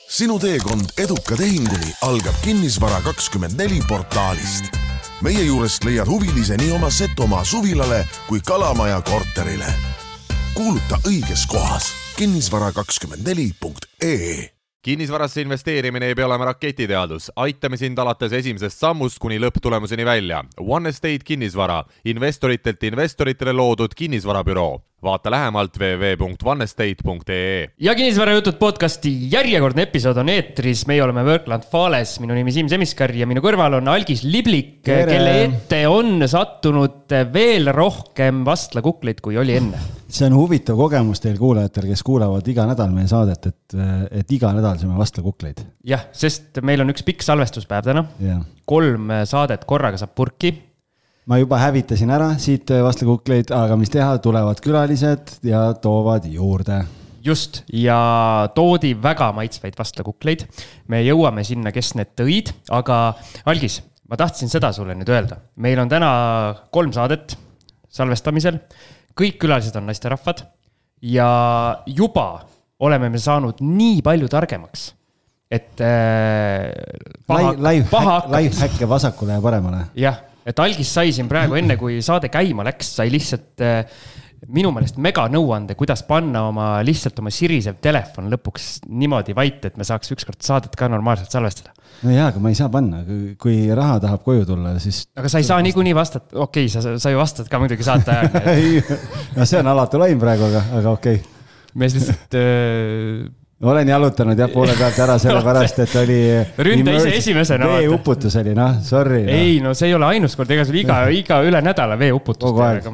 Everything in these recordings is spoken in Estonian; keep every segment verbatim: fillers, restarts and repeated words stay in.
Sinu teekond eduka tehinguni algab Kinnisvara kakskümmend neli portaalist. Meie juurest leiad huvilise nii oma Setomaa suvilale kui Kalamaja korterile. Kuuluta õiges kohas kinnisvara kakskümmend neli punkt ee. Kinnisvarasse investeerimine ei pea olema raketiteadus. Aitame sind alates esimesest sammust kuni lõpptulemuseni välja. One Estate Kinnisvara, investoritelt investoritele loodud kinnisvarabüroo. Vaata lähemalt w w w punkt one estate punkt ee. Ja Kinnisvara jutud podcasti järjekordne episood on eetris. Meie oleme Workland Fales. Minu nimi Siim Semiskar ja minu kõrval on Algis Liblik, Tere. Kelle ette on sattunud veel rohkem vastlakukleid kui oli enne. See on huvitav kogemus teil kuulajatel, kes kuulavad iga nädal meie saadet, et, et iga nädal saame vastlakukleid. Jah, sest meil on üks pikk salvestuspäev täna. Ja. Kolm saadet korraga saab purki. Ma juba hävitasin ära siit vastlakukleid, aga mis teha, tulevad külalised ja toovad juurde. Just, ja toodi väga maitsvaid vastlakukleid. Me jõuame sinna, kes need tõid, aga Algis, ma tahtsin seda sulle nüüd öelda. Meil on täna kolm saadet salvestamisel. Kõik külalised on naisterahvad ja juba oleme me saanud nii palju targemaks, et äh, paha, live, paha hack, live häkke vasakule ja paremale. Jah, et Algis sai siin praegu enne, kui saade käima läks, sai lihtsalt äh, minu meelest mega nõuande, kuidas panna oma lihtsalt oma sirisev telefon lõpuks niimoodi vait, et me saaks ükskord saadet ka normaalselt salvestada. No jaa, aga ma ei saa panna. Kui raha tahab koju tulla, siis... Aga sa ei saa niikuinii vastata. Okei, sa, sa ju vastad ka muidugi saate ajal. No see on alatu laim praegu, aga, aga okei. Me lihtsalt... Äh... Olen jalutanud jah poole pealt ära selle pärast, et oli... Ründa ise esimesena. Vee-uputus oli, noh, sorry. Ei, no see ei ole ainus kord, ega sul iga, iga üle nädala vee-uputust.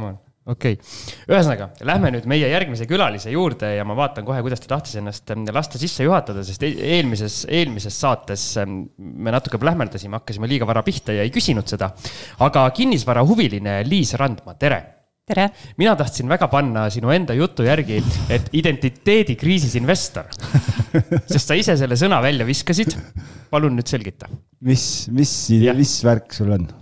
Okei, ühesõnaga, lähme nüüd meie järgmise külalise juurde ja ma vaatan kohe, kuidas ta tahtis ennast lasta sisse juhatada, sest eelmises, eelmises saates me natuke plähmerdasime, hakkasime liiga vara pihta ja ei küsinud seda. Aga kinnisvara huviline Liis Randma, tere! Tere! Mina tahtsin väga panna sinu enda jutu järgi, et identiteedi kriisis investor. Sest sa ise selle sõna välja viskasid. Palun nüüd selgita. Mis, mis, mis värk sul on?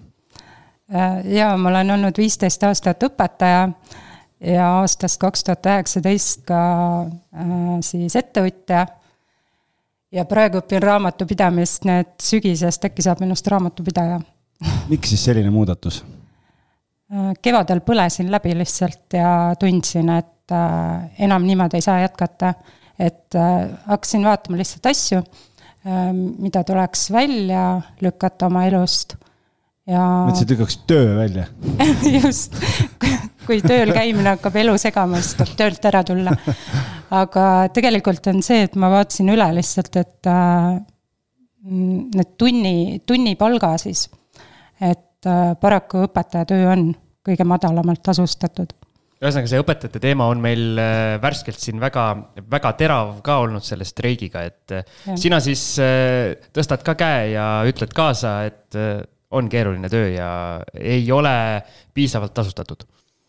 Ja, ma olen olnud viisteist aastat õpetaja ja aastast kaks tuhat üheksateist ka äh, siis ettevõtja. Ja praegu õpin raamatupidamist, need sügisest äkki saab minust raamatupidaja. Miks siis selline muudatus? Kevadel põlesin läbi lihtsalt ja tundsin, et äh, enam niimoodi ei saa jätkata. Et äh, hakkasin vaatama lihtsalt asju, äh, mida tuleks välja lükata oma elust. Ja... Mõtlesid lükaks töö välja. Just, kui tööl käimine hakkab elu segama, siis tuleb töölt ära tulla. Aga tegelikult on see, et ma vaatasin üle lihtsalt, et äh, need tunni, tunni palga siis, et äh, paraku õpetaja töö on kõige madalamalt tasustatud. Ühesõnaga, see õpetajate teema on meil värskelt siin väga, väga terav ka olnud selle streigiga, et ja. Sina siis äh, tõstad ka käe ja ütled kaasa, et äh, on keeruline töö ja ei ole piisavalt tasustatud?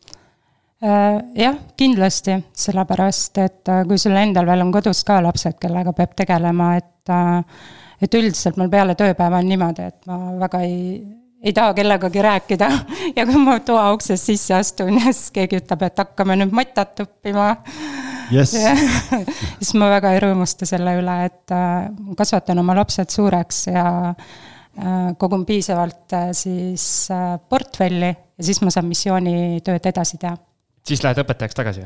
Jah, kindlasti, sellepärast, et kui sul endal veel on kodus ka lapsed, kellega peab tegelema, et, et üldiselt mul peale tööpäeva on niimoodi, et ma väga ei, ei taha kellegagi rääkida ja kui ma toa uksest sisse astun ja siis keegi ütleb, et hakkame nüüd matat õppima. Yes. Siis ma väga ei rõõmusta selle üle, et kasvatan oma lapsed suureks ja kogun piisavalt siis portfelli ja siis ma saan missioonitööd edasi teha. Siis lähed õpetajaks tagasi?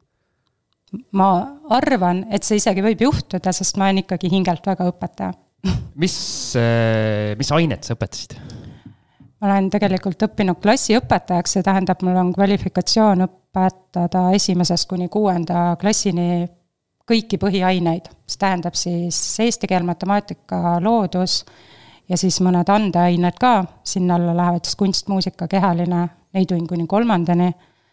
Ma arvan, et see isegi võib juhtuda, sest ma olen ikkagi hingelt väga õpetaja. Mis, mis ainet sa õpetasid? Ma olen tegelikult õppinud klassi õpetajaks, see tähendab, mul on kvalifikatsioon õpetada esimesest kuni kuuenda klassini kõiki põhiaineid. See tähendab siis eesti keel, matemaatika, loodus ja siis mõned andeained ka, sinna alla lähevad siis kunst, muusika, kehaline, neiduin kuni kolmandani.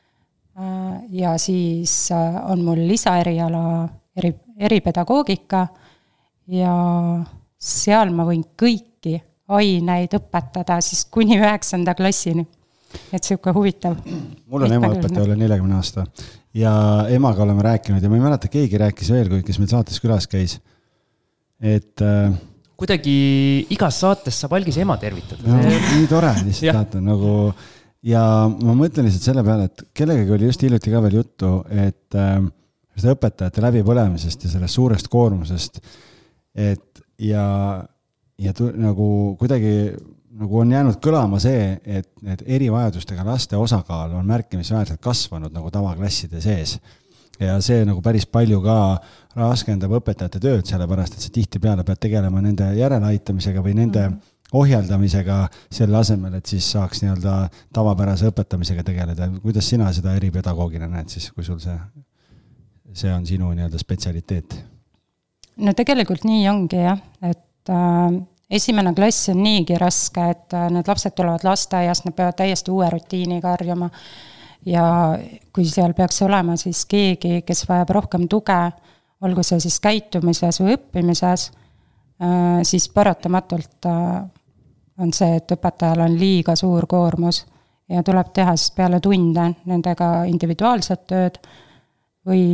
Ja siis on mul lisaeriala eri, eripedagoogika ja seal ma võin kõiki aineid õpetada siis kuni üheksanda klassini. Et siuke huvitav. Mul on ema õpetaja üle nelikümmend aasta ja emaga oleme rääkinud ja ma ei mäleta, keegi rääkis veel, kes meil saates külas käis. Et... kuidagi igas saates saab Algis ema tervitada. No, nii tore, lihtsalt nagu, ja ma mõtlen lihtsalt selle peale, et kellegagi oli just hiljuti ka veel juttu, et äh, seda õpetajate läbipõlemisest ja sellest suurest koormusest et ja, ja tu, nagu kuidagi nagu on jäänud kõlama see, et need erivajadustega laste osakaal on märkimisväärselt kasvanud nagu tavaklasside sees. Ja see nagu päris palju ka raskendab õpetajate tööd, sellepärast, et see tihtipeale peab tegelema nende järeleaitamisega või nende mm. ohjeldamisega selle asemel, et siis saaks nii-öelda tavapärase õpetamisega tegeleda. Kuidas sina seda eripedagoogina näed siis, kui sul see, see on sinu nii-öelda spetsialiteet? No tegelikult nii ongi jah, et äh, esimene klass on niigi raske, et need lapsed tulevad lasteaiast, nad peavad täiesti uue rutiiniga harjuma ja kui seal peaks olema siis keegi, kes vajab rohkem tuge, olgu see siis käitumises või õppimises, siis paratamatult on see, et õpetajal on liiga suur koormus ja tuleb teha siis peale tunde nendega individuaalset tööd või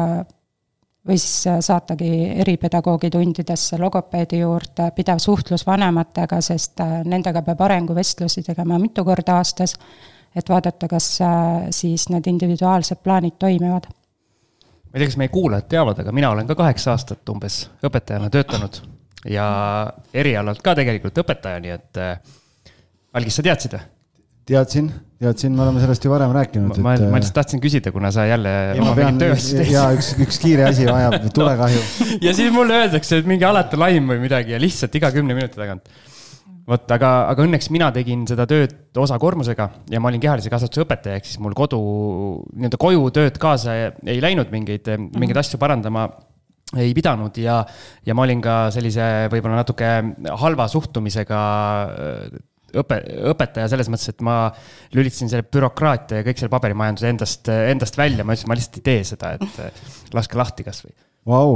või siis saatagi eripedagoogi tundidesse logopeedi juurde, pidav suhtlus vanematega, sest nendega peab arenguvestlusi tegema mitu korda aastas, et vaadata, kas siis need individuaalsed plaanid toimivad. Ma ei tea, kas meie kuulajad teavad, aga mina olen ka kaheksa aastat umbes õpetajana töötanud ja erialalt ka tegelikult õpetaja, nii et Algis, sa teadsid või? Teadsin, teadsin, me oleme sellest ju varem rääkinud. Ma, et... ma lihtsalt tahtsin küsida, kuna sa jälle oma pean, ja üks, üks kiire asi vajab tulekahju. Ja siis mulle öeldakse, et mingi alati laim või midagi ja lihtsalt iga kümne minuti tagant. Võt, aga, aga õnneks mina tegin seda tööd osakoormusega ja ma olin kehalise kasvatuse õpetaja, ehk siis mul kodu, nii-öelda koju tööd kaasa ei läinud mingeid, mingeid asju parandama ei pidanud ja, ja ma olin ka sellise võib-olla natuke halva suhtumisega Õpe, õpetaja selles mõttes, et ma lülitasin selle bürokraatia ja kõik selle paberimajanduse endast, endast välja. Ma ütlesin, ma lihtsalt ei tee seda, et laske lahti kas või. Vau,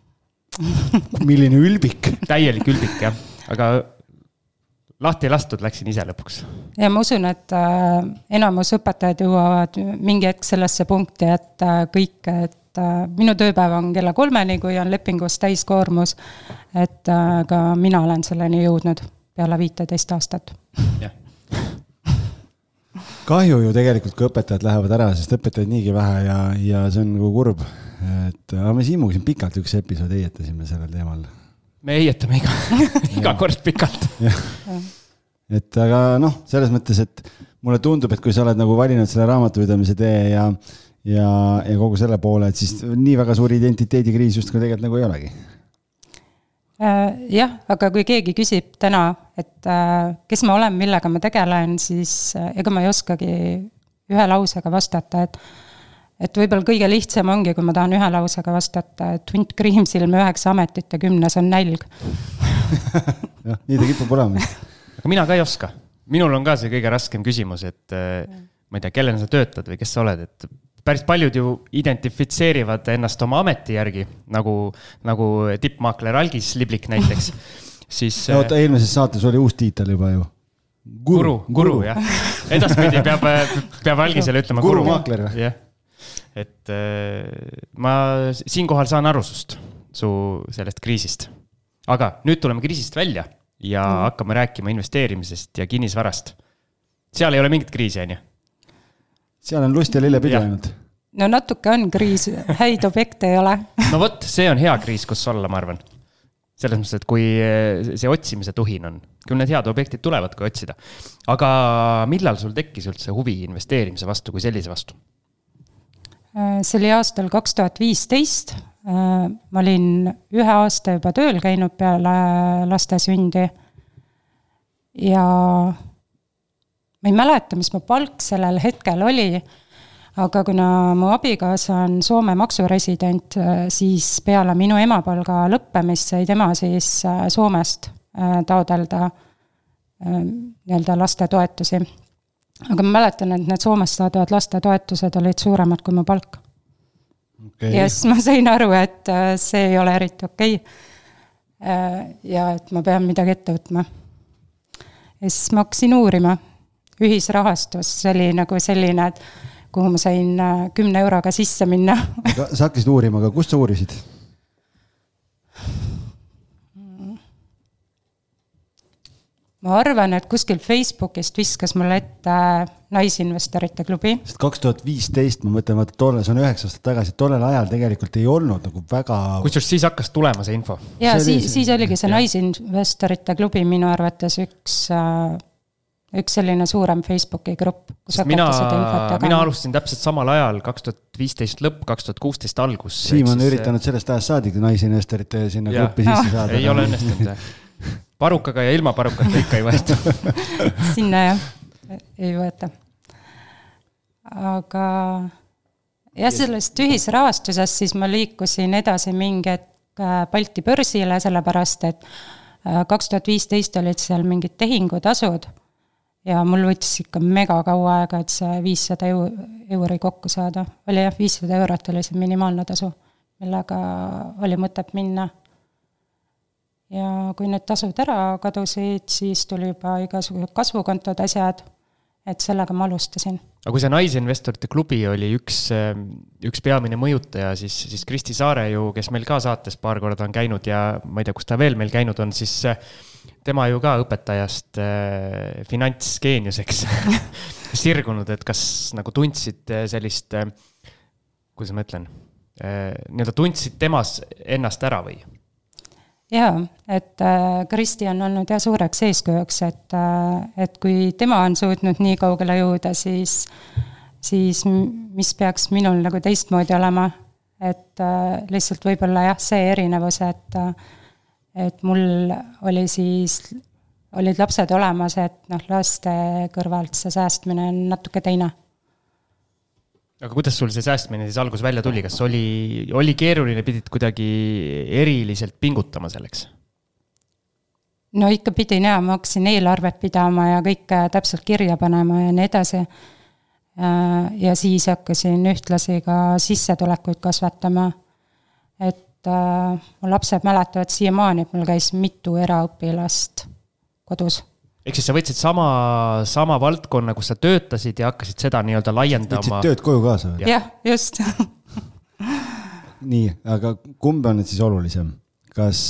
milline ülbik. Täielik ülbik, jah. Aga lahti ei lastud, läksin ise lõpuks. Ja ma usun, et äh, enamus õpetajad jõuavad mingi hetk sellesse punkti, et äh, kõik, et äh, minu tööpäev on kella kolmeni, kui on lepingus täiskoormus, et äh, ka mina olen selleni jõudnud peale viiteist aastat. Ja. Kahju ju tegelikult, kui õpetajad lähevad ära, sest õpetajad niigi vähe ja, ja see on nagu kurb. Et, aga me Siimuga siin pikalt üks episood eietasime sellel teemal. Me eietame iga, iga kord pikalt. Et aga noh, selles mõttes, et mulle tundub, et kui sa oled nagu valinud selle raamatupidamise tee ja, ja, ja kogu selle poole, et siis nii väga suuri identiteedikriis just kui tegelikult nagu ei olegi. Jah, aga kui keegi küsib täna, et kes ma olen, millega ma tegelen, siis ega ma ei oskagi ühe lausega vastata, et, et võib-olla kõige lihtsam ongi, kui ma tahan ühe lausega vastata, et hunt kriimsilme üheksa ametit ja kümnes on nälg. Ja, nii ta kipub olema. Aga mina ka ei oska. Minul on ka see kõige raskem küsimus, et ma ei tea, kellena sa töötad või kes sa oled, et päris paljud ju identifitseerivad ennast oma ameti järgi, nagu, nagu tippmaakler Algis Liblik näiteks. Siis, ja oota, eelmises saates oli uus tiitel juba ju. Guru, guru, guru jah. Edaspidi peab, peab Algisele ütlema guru. Gurumaakler või? Jah. Et ma siinkohal saan aru sust, su sellest kriisist. Aga nüüd tuleme kriisist välja ja mm. hakkame rääkima investeerimisest ja kinnisvarast. Seal ei ole mingit kriisi, on ju? Seal on lust ja lillepidi ainult. No natuke on kriis, häid objekte ei ole. No võt, see on hea kriis, kus olla, ma arvan. Selles mõttes, et kui see otsimise tuhin on, küll need head objektid tulevad, kui otsida. Aga millal sul tekkis üldse huvi investeerimise vastu kui sellise vastu? See oli aastal kaks tuhat viisteist. Ma olin ühe aasta juba tööl käinud peale laste sündi ja ma ei mäleta, mis mu palk sellel hetkel oli, aga kuna mu abikaasa on Soome maksuresident, siis peale minu emapalga lõppemist sai tema siis Soomest taodelda nii-öelda lastetoetusi. Aga ma mäletan, et need Soomest saadavad lastetoetused olid suuremad kui mu palk. Okay. Ja siis ma sain aru, et see ei ole eriti okei. Ja et ma pean midagi ette võtma. Ja siis ma hakkasin uurima. Ühisrahastus, see oli nagu selline, et kuhu ma sain kümne euroga sisse minna. Aga sa hakkasid uurima, aga kust sa uurisid? ma arvan, et kuskil Facebookist viskas mulle ette naisinvestorite klubi. Sest kaks tuhat viisteist, ma mõtlen, et tolle, see on üheksa aastat tagasi, tollel ajal tegelikult ei olnud nagu väga... Kusjuures siis hakkas tulema see info. Ja see siis, oli... siis oligi see naisinvestorite klubi minu arvates üks, üks selline suurem Facebooki grupp, kus mina, hakati mina alustasin täpselt samal ajal, kaks tuhat viisteist lõpp, kaks tuhat kuusteist algus. Siim on siis... üritanud sellest ajast saadik naisinvestorite sinna ja. Gruppi sisse saada. Ei ole õnnestunud. Parukaga ja ilma parukata ikka ei võeta. Sinna jah, ei võeta. Aga ja sellest ühisrahastusest siis ma liikusin edasi mingi Balti börsile, sellepärast, et kaks tuhat viisteist olid seal mingid tehingutasud ja mul võttis ikka mega kaua aega, et see viissada euri kokku saada. Oli jah, viissada eurot oli see minimaalne tasu, millega oli mõtet minna. Ja kui need tasud ära kadusid, siis tuli juba igasugused kasvukontod asjad, et sellega ma alustasin. Aga kui see naisinvestorite klubi oli üks, üks peamine mõjutaja, siis, siis Kristi Saare ju, kes meil ka saates paar korda on käinud ja ma ei tea, kus ta veel meil käinud on, siis tema ju ka õpetajast äh, finantsgeeniuseks sirgunud, et kas nagu tundsid sellist, äh, kuidas ma ütlen, äh, nii-öelda tundsid temas ennast ära või? Jaa, et Kristi on olnud ja suureks eeskujuks, et, et kui tema on suutnud nii kaugele jõuda, siis, siis mis peaks minul nagu teistmoodi olema, et lihtsalt võib-olla jah, see erinevus, et, et mul oli siis, olid lapsed olemas, et noh, laste kõrvalt see säästmine on natuke teine. Aga kuidas sul see säästmine siis algus välja tuli? Kas oli, oli keeruline, pidid kuidagi eriliselt pingutama selleks? No ikka pidin ja, ma hakkasin eelarvet pidama ja kõik täpselt kirja panema ja nii edasi. Ja siis hakkasin ühtlasi ka sissetulekuid kasvatama. Et mu lapsed mäletavad siiamaani, et mul käis mitu eraõpilast kodus. Ehk siis sa võtsid sama, sama valdkonna, kus sa töötasid ja hakkasid seda nii-öelda laiendama. Võtsid tööd koju kaasa või? Jah, just. Nii, aga kumb on nüüd siis olulisem? Kas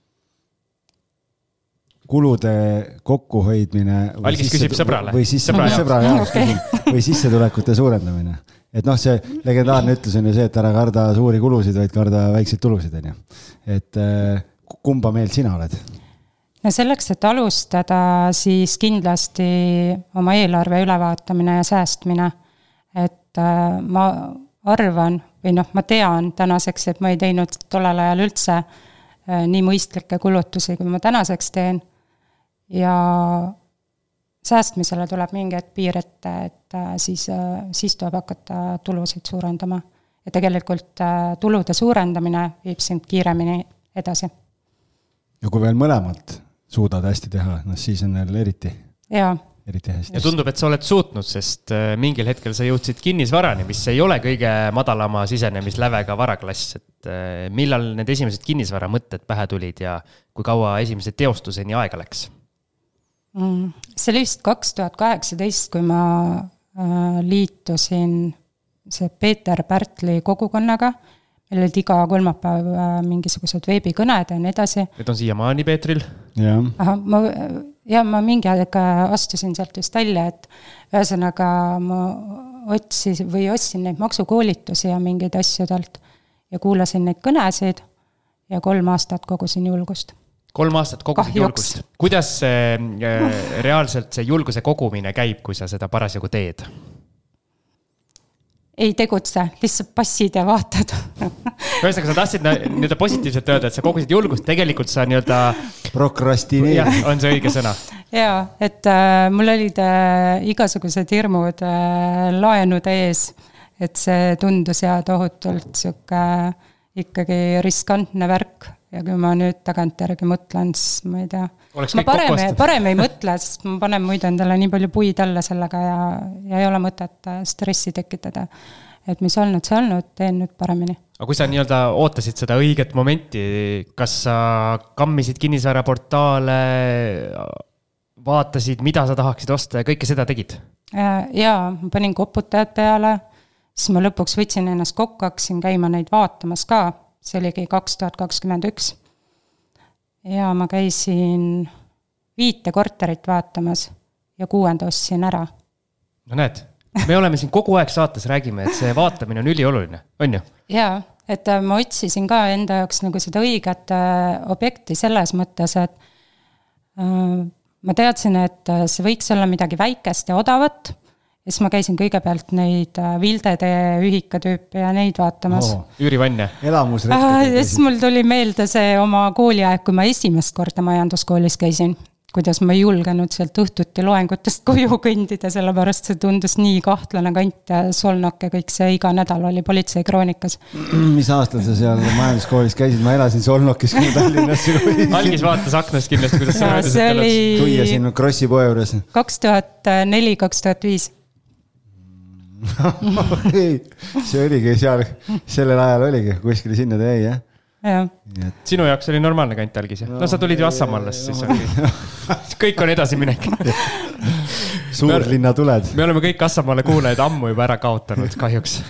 kulude kokkuhoidmine või, Algis küsib sõbrale. või, siis, sõbra sõbra jaoks, okay. või sissetulekute suurendamine? Et noh, see legendaarne ütlus on ju see, et ära karda suuri kulusid, vaid karda väikseid tulusid. On ju. Et kumba meelt sina oled? Ja selleks, et alustada, siis kindlasti oma eelarve ülevaatamine ja säästmine. Et ma arvan, või noh, ma tean tänaseks, et ma ei teinud tollel ajal üldse nii mõistlikke kulutusi, kui ma tänaseks teen. Ja säästmisele tuleb mingi piir ette, et siis, siis tuleb hakata tulusid suurendama. Ja tegelikult tulude suurendamine viib sind kiiremini edasi. Ja kui veel mõlemalt suudad hästi teha, no siis on neil eriti, eriti hästi. Ja tundub, et sa oled suutnud, sest mingil hetkel sa jõudsid kinnisvarani, mis ei ole kõige madalama sisenemislävega varaklass. Et millal need esimesed kinnisvara mõtted pähe tulid ja kui kaua esimesed teostuseni aega läks? See oli vist kaks tuhat kaheksateist, kui ma liitusin see Peeter Pärtli kogukonnaga. Meil olid iga kolmapäev mingisugused veebikõned ja nii edasi. Need on siiamaani Peetril? Ja. Aha, ma, ja ma mingi aeg astusin sealt just välja, et ühesõnaga ma otsis, või ostsin neid maksukoolitusi ja mingeid asjudelt ja kuulasin neid kõnesid ja kolm aastat kogusin julgust. Kolm aastat kogusid Kahjuks. Julgust. Kuidas see, äh, reaalselt see julguse kogumine käib, kui sa seda parasjagu teed? Ei tegutse, lihtsalt passid ja vaatad. Ühesõnaga, sa tahtsid nii-öelda positiivselt öelda, et sa kogusid julgust, tegelikult sa nii-öelda... Prokrastineerid. On see õige sõna? Jaa, et äh, mul olid äh, igasugused hirmud äh, laenude ees, et see tundus ja tohutult siuke äh, ikkagi riskantne värk. Ja kui ma nüüd tagantjärgi mõtlen, siis ma ei tea. Ma parem, parem ei mõtle, sest ma panen muidu endale nii palju puid alla sellega ja, ja ei ole mõtet stressi tekitada. Et mis olnud, see olnud, teen nüüd paremini. Aga kui sa nii-öelda ootasid seda õiget momenti, kas sa kammisid kinnisvara portaale, vaatasid, mida sa tahaksid osta ja kõike seda tegid? Jaa, ma panin koputajad peale, siis ma lõpuks võtsin ennast kokku, hakkasin käima neid vaatamas ka. See oligi kaks tuhat kakskümmend üks. Ja ma käisin viite korterit vaatamas ja kuuenda ostsin ära. No näed, me oleme siin kogu aeg saates räägime, et see vaatamine on ülioluline, on ju? Jaa, et ma otsisin ka enda jaoks nagu seda õiget objekti selles mõttes, et ma teadsin, et see võiks olla midagi väikest ja odavat, ja siis ma käisin kõigepealt neid Vildede ühikatüüpi ja neid vaatamas. Oo, Üürivanne. Ah, ja siis mul tuli meelde see oma kooliaeg, kui ma esimest korda majanduskoolis käisin, kuidas ma ei julgenud sealt õhtuti loengutest koju kõndida, sellepärast see tundus nii kahtlane kant ja Solnok ja kõik see iga nädal oli politsei kroonikas. Mis aastal sa seal majanduskoolis käisid? Ma elasin Solnokis, kui Tallinnas. Algis vaatas aknast kindlasti, kuidas ja, see oli tuia siin Krossi poe juures. kaks tuhat neli kaks tuhat viis see oligi seal, sellel ajal oligi, kuskil sinna ta jäi, jah? Ja. Sinu jaoks oli normaalne kant Algis, jah? No sa tulid ju Assamaalles, siis oli... kõik on edasi minek. Suurlinna tuled. Me oleme kõik Assamaale kuulajad ammu juba ära kaotanud, kahjuks.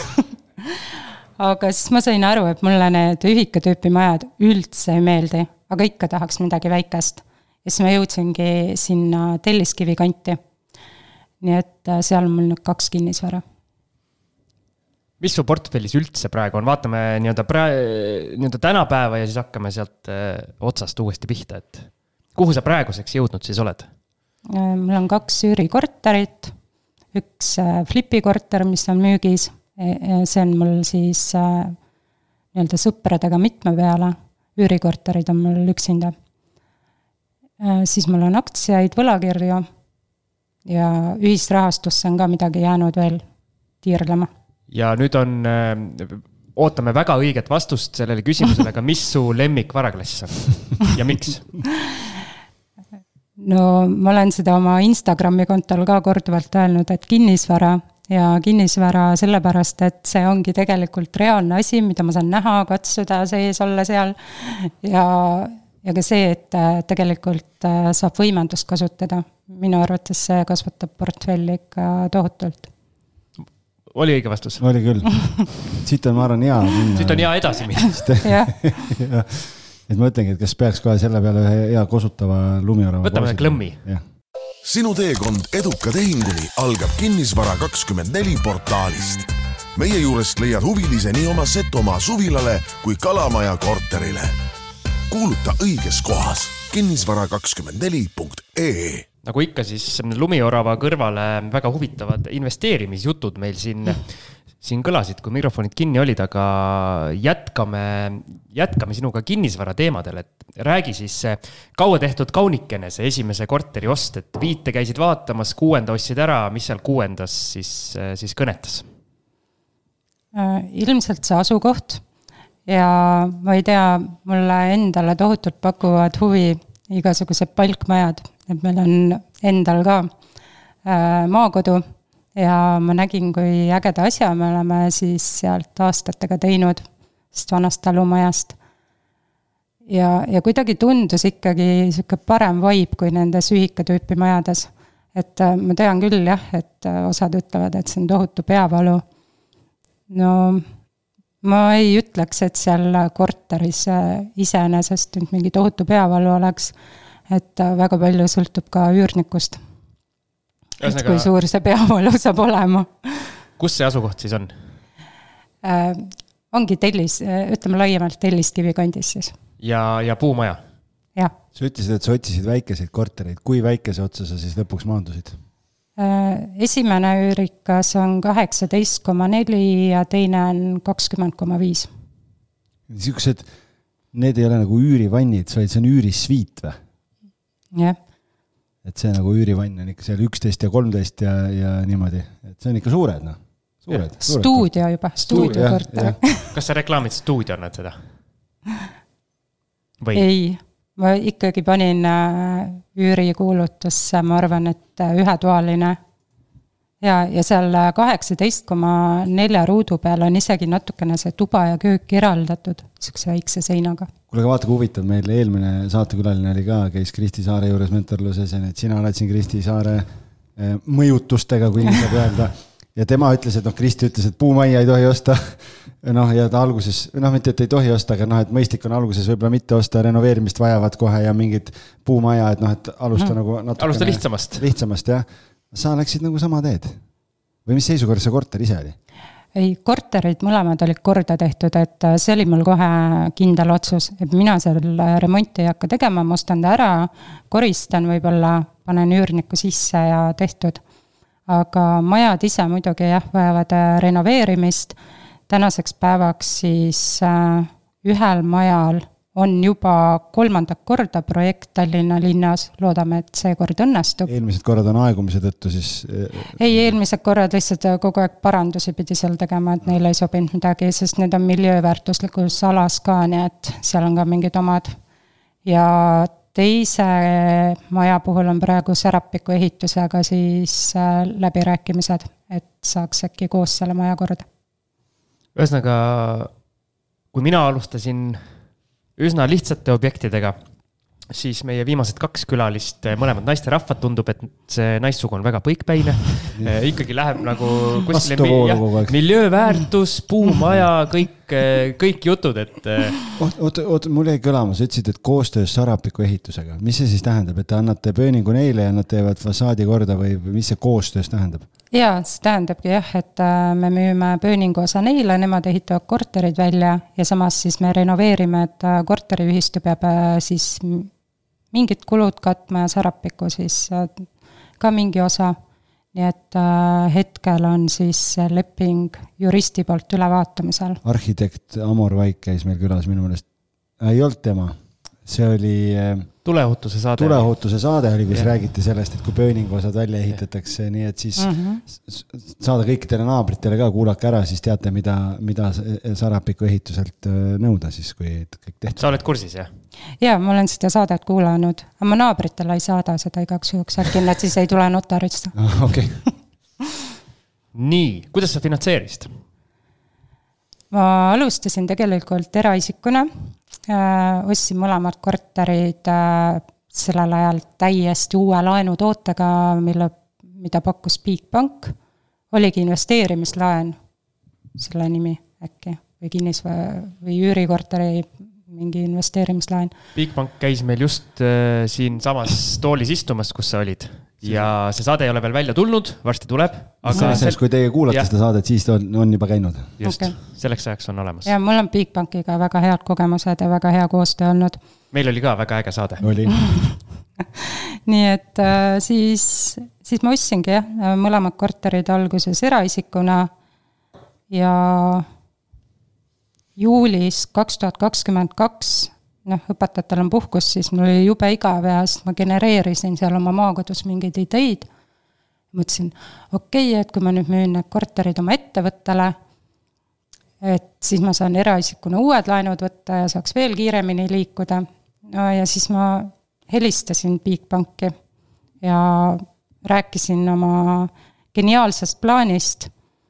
Aga siis ma sain aru, et mulle need ühikatüüpi majad üldse ei meeldi, aga ikka tahaks midagi väikest. Ja siis ma jõudsingi sinna Telliskivi kanti. Nii et seal on mul nüüd kaks kinnisvara. Mis su portfellis üldse praegu on? Vaatame nii-öelda, prae, nii-öelda tänapäeva ja siis hakkame sealt otsast uuesti pihta. Et kuhu sa praeguseks jõudnud siis oled? Mul on kaks üürikorterit, üks flipikorter, mis on müügis. See on mul siis nii-öelda sõpradega mitme peale. Üürikorterid on mul üksinda. Siis mul on aktsiaid, võlakirju ja ühisrahastusse on ka midagi jäänud veel tiirlema. Ja nüüd on, ootame väga õiget vastust sellele küsimusele, aga mis su lemmik varaklass on ja miks? No ma olen seda oma Instagrami kontol ka korduvalt öelnud, et kinnisvara ja kinnisvara sellepärast, et see ongi tegelikult reaalne asi, mida ma saan näha, katsuda sees olla seal ja, ja ka see, et tegelikult saab võimendust kasutada. Minu arvates see kasvatab portfelli ikka tohutult. Oli õige vastus? Oli küll. Siit on, ma arvan, hea minna. Siit on hea edasi minna. ja. Et ma ütlengi, et kas peaks kohe selle peale ühe hea kosutava lumiorava võtame klõmmi. Sinu teekond eduka tehinguni algab Kinnisvara kakskümmend neli portaalist. Meie juurest leiad huvilise nii oma Setomaa suvilale kui Kalamaja korterile. Kuuluta õiges kohas kinnisvara kakskümmend neli punkt ee. Nagu ikka siis lumiorava kõrvale väga huvitavad investeerimisjutud meil siin, siin kõlasid, kui mikrofonid kinni olid, aga jätkame, jätkame sinuga kinnisvara teemadel, et räägi siis kaua tehtud kaunikene see esimese korteri ost, et viite käisid vaatamas, kuuenda ostsid ära, mis seal kuuendas siis, siis kõnetas? Ilmselt see asukoht ja ma ei tea, mulle endale tohutult pakuvad huvi igasugused palkmajad, et meil on endal ka äh, maakodu ja ma nägin, kui ägeda asja me oleme siis sealt aastatega teinud, sest vanast talumajast. Ja, ja kuidagi tundus ikkagi siuke parem vibe kui nendes ühikatüüpi majades. Et äh, ma tean küll jah, et osad ütlevad, et see on tohutu peavalu. No ma ei ütleks, et seal korteris iseenesest mingi tohutu peavalu oleks, et väga palju sõltub ka üürnikust. Et kui suur see peavalu saab olema. Kus see asukoht siis on? Äh, ongi tellis, ütleme laiemalt Telliskivi kandis siis. Ja, ja puumaja? Ja. Sa ütlesid, et sa otsisid väikeseid kortereid. Kui väikese otsa sa siis lõpuks maandusid? Esimene üürikas on kaheksateist koma neli ja teine on kakskümmend koma viis. Niisugused, need ei ole nagu üürivannid, vaid see on üürisviit või? Jah. Et see nagu üürivann on ikka seal üksteist ja kolmteist ja, ja niimoodi. Et see on ikka suured, noh. Suured, suured stuudio juba, stuudiokorter. Kas sa reklaamid stuudio annad seda? Või? Ei. Ma ikkagi panin üürikuulutusse, ma arvan, et ühetoaline ja, ja seal kaheksateist koma neli ruudu peal on isegi natukene see tuba ja köök eraldatud siukse väikse seinaga. Kuule, vaata, kui huvitav, meil eelmine saatekülaline oli ka, käis Kristi Saare juures mentorluses ja nüüd sina oled siin Kristi Saare mõjutustega, kui nii saab öelda. ja tema ütles, et noh, Kristi ütles, et puumajja ei tohi osta. Noh, ja ta alguses, noh, mitte, et ei tohi osta, aga noh, et mõistlik on alguses võib-olla mitte osta, renoveerimist vajavad kohe ja mingid puumaja, et noh, et alusta mm. nagu natuke. Alusta lihtsamast. Lihtsamast, jah. Sa läksid nagu sama teed. Või mis seisukorras see korter ise oli? Ei, korterid mõlemad olid korda tehtud, et see oli mul kohe kindel otsus, et mina seal remonti ei hakka tegema, ma ostan ta ära, koristan võib-olla, panen üürniku sisse ja tehtud. Aga majad ise muidugi jah, vajavad renoveerimist. Tänaseks päevaks siis ühel majal on juba kolmandat korda projekt Tallinna linnas. Loodame, et see kord õnnestub. Eelmised korrad on aegumise tõttu siis... Ei, eelmised korrad lihtsalt kogu aeg parandusi pidi seal tegema, et neil ei sobinud midagi, sest need on miljööväärtuslikus alas ka, nii et seal on ka mingid omad. Ja teise maja puhul on praegu Särapiku ehitusega siis läbirääkimised, et saaks äkki koos selle maja korda. Ühesõnaga, kui mina alustasin üsna lihtsate objektidega, siis meie viimased kaks külalist, mõlemad naiste rahvad, tundub, et see naissugu on väga põikpäine. Ikkagi läheb nagu kuskile mi- miljööväärtus, puumaja, kõik, kõik jutud, et... Oot, oot, oot, mul jäi kõlama, sa ütlesid, et koostöös Särapiku ehitusega. Mis see siis tähendab, et te annate pööningu neile ja nad teevad fasaadi korda või mis see koostöös tähendab? Jaa, see tähendabki jah, et me müüme pööningu osa neile, nemad ehitavad korterid välja ja samas siis me renoveerime, et korteriühistu peab siis mingid kulud katma ja Särapiku siis ka mingi osa. Nii et hetkel on siis leping juristi poolt ülevaatamisel. Arhitekt Amor Vaik käis meil külas minu meelest. Ei olnud tema. See oli... Tuleohutuse saade. Tuleohutuse saade oli, kus ja. Räägiti sellest, et kui pööningu osad välja ehitatakse, nii et siis mm-hmm. saada kõikidele naabritele ka kuulake ära, siis teate, mida, mida Särapiku ehituselt nõuda siis, kui kõik tehtud. Sa oled kursis, jah? Jaa, ma olen seda saadet kuulanud, aga ma naabritele ei saada seda igaks juhuks, äkki nad siis ei tule notarist. Okei. Nii, kuidas sa finantseerisid? Ma alustasin tegelikult eraisikuna, äh, ostsin mõlemad korterid äh, sellel ajal täiesti uue laenutootega, mille, mida pakkus Bigbank. Oligi investeerimislaen, selle nimi äkki, või kinnis või üürikorteri mingi investeerimislaen. Bigbank käis meil just äh, siin samas toolis istumas, kus sa olid. Ja see saade ei ole veel välja tulnud, varsti tuleb. Aga selleks, kui teie kuulate ja. Seda saadet, siis on, on juba käinud. Just, okay. Selleks ajaks on olemas. Ja mul on Bigbankiga väga head kogemused ja väga hea koostöö olnud. Meil oli ka väga äge saade. Oli. Nii et äh, siis, siis ma ostsingi jah, mõlemad korterid alguses eraisikuna ja juulis kaks tuhat kakskümmend kaks noh, õpetajatel on puhkus, siis mul oli jube igav ja ma genereerisin seal oma maakodus mingeid ideid. Mõtlesin, okei, okay, et kui ma nüüd müün need korterid oma ettevõttele, et siis ma saan eraisikuna uued laenud võtta ja saaks veel kiiremini liikuda. No ja siis ma helistasin Bigbanki ja rääkisin oma geniaalsest plaanist.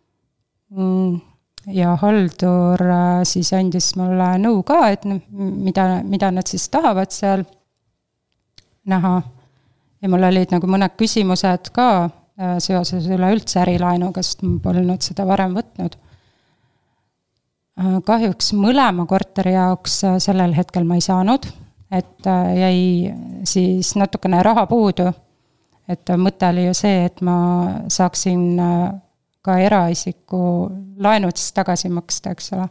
Ja haldur siis andis mulle nõu ka, et mida, mida nad siis tahavad seal näha. Ja mul olid nagu mõned küsimused ka seoses üle üldse ärilaenuga, sest ma polnud seda varem võtnud. Kahjuks mõlema korteri jaoks sellel hetkel ma ei saanud, et jäi siis natukene raha puudu. Et mõte oli ju see, et ma saaksin ka eraisiku laenud siis tagasi maksta, eks ole.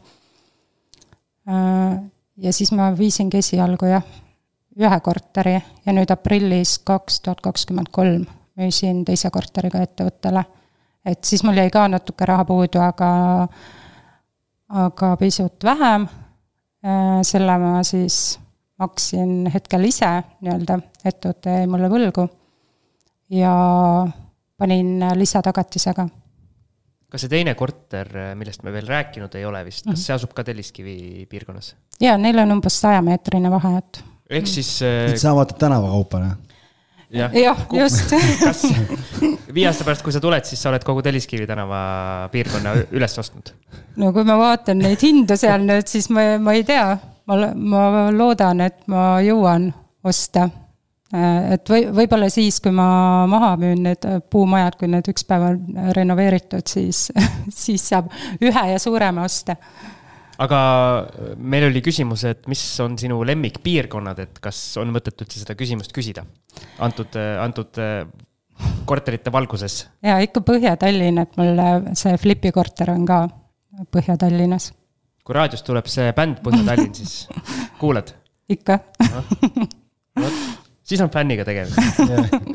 Ja siis ma viisingi esialgu jah, ühe korteri ja nüüd aprillis kaks tuhat kakskümmend kolm müüsin teise korteriga ettevõttele. Et siis mul jäi ka natuke raha puudu, aga, aga pisut vähem. Selle ma siis maksin hetkel ise nii-öelda, ettevõte jäi mulle võlgu ja panin lisatagatisega. Kas see teine korter, millest me veel rääkinud ei ole vist, kas see asub ka Telliskivi piirkonnas? Jaa, neil on umbes saja meetrine vahe. Et... Ehk siis... Et sa vaatad tänava kaupa, ne? Jah, ja, just. Kas viie aasta pärast, kui sa tuled, siis sa oled kogu Telliskivi tänava piirkonna üles ostnud? No kui ma vaatan neid hindu seal nüüd, siis ma, ma ei tea. Ma, ma loodan, et ma jõuan osta. et või, võib-olla siis, kui ma maha müün need puumajad, kui need üks päev on renoveeritud, siis, siis saab ühe ja suurema osta. Aga meil oli küsimus, et mis on sinu lemmikpiirkonnad, et kas on mõtet üldse seda küsimust küsida antud, antud korterite valguses? Ja ikka Põhja-Tallinn, et mul see Flipi korter on ka Põhja-Tallinnas. Kui raadios tuleb see bänd Põhja-Tallinn, siis kuuled? Ikka. No, siis on fänniga tegemist.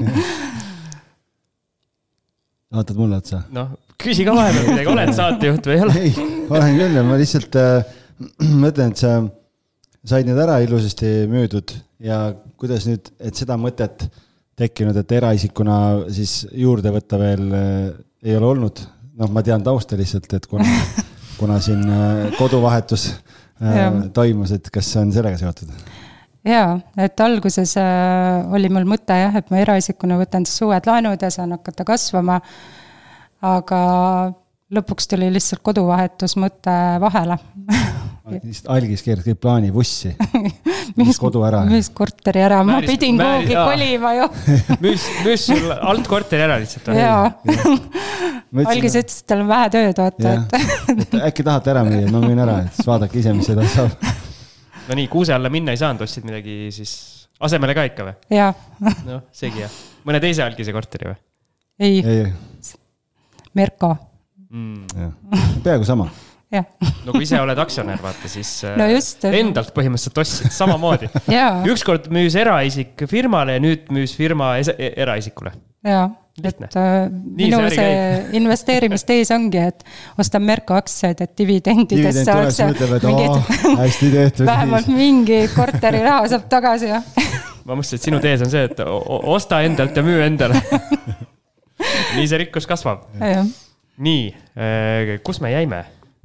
Vaatad mulle otsa? No, küsi ka vahepeal midagi, oled saatejuht või ei ole? Ei, olen küll, ma lihtsalt äh, mõtlen, et sa said need ära ilusasti müüdud ja kuidas nüüd, et seda mõtet tekkinud, et eraisikuna siis juurde võtta veel äh, ei ole olnud. Noh, ma tean tausta lihtsalt, et kuna, kuna siin äh, koduvahetus äh, toimus, et kas on sellega seotud? Jaa, et alguses äh, oli mul mõte jah, et ma eraisikuna võtan siis uued laenud ja saan hakata kasvama, aga lõpuks tuli lihtsalt koduvahetus mõte vahele. Algis keeras kõik plaani bussi, mis kodu ära. Mis korteri ära, ma määris, pidin kuhugi kolima ju. Müüs, müüs sul alt korteri ära lihtsalt. Jaa, Algis ütles, et tal on vähe tööd, vaata. Et... et äkki tahate ära müüa, ma müün ära, et vaadake ise, mis seda saab. No nii, kuuse alla minna ei saanud, ostsid midagi siis asemele ka ikka või? Jaa. No, seegi jah. Mõne teise Algise korteri või? Ei, ei. Merko. Mm. Peaaegu sama. Jah. No kui ise oled aktsionär, vaata, siis no just, endalt põhimõtteliselt ostsid samamoodi. Ükskord müüs eraisik firmale ja nüüd müüs firma eraisikule. Jaa. Et äh, minu see, see investeerimistees ongi, et ostan Merko aktsiaid, et dividendidest saaks hästi tehtud. Vähemalt mingi korteri raha saab tagasi. Ja. Ma mõtlesin, et sinu tees on see, et osta endalt ja müü endale. Nii see rikkus kasvab. Ja. Nii, kus me jäime?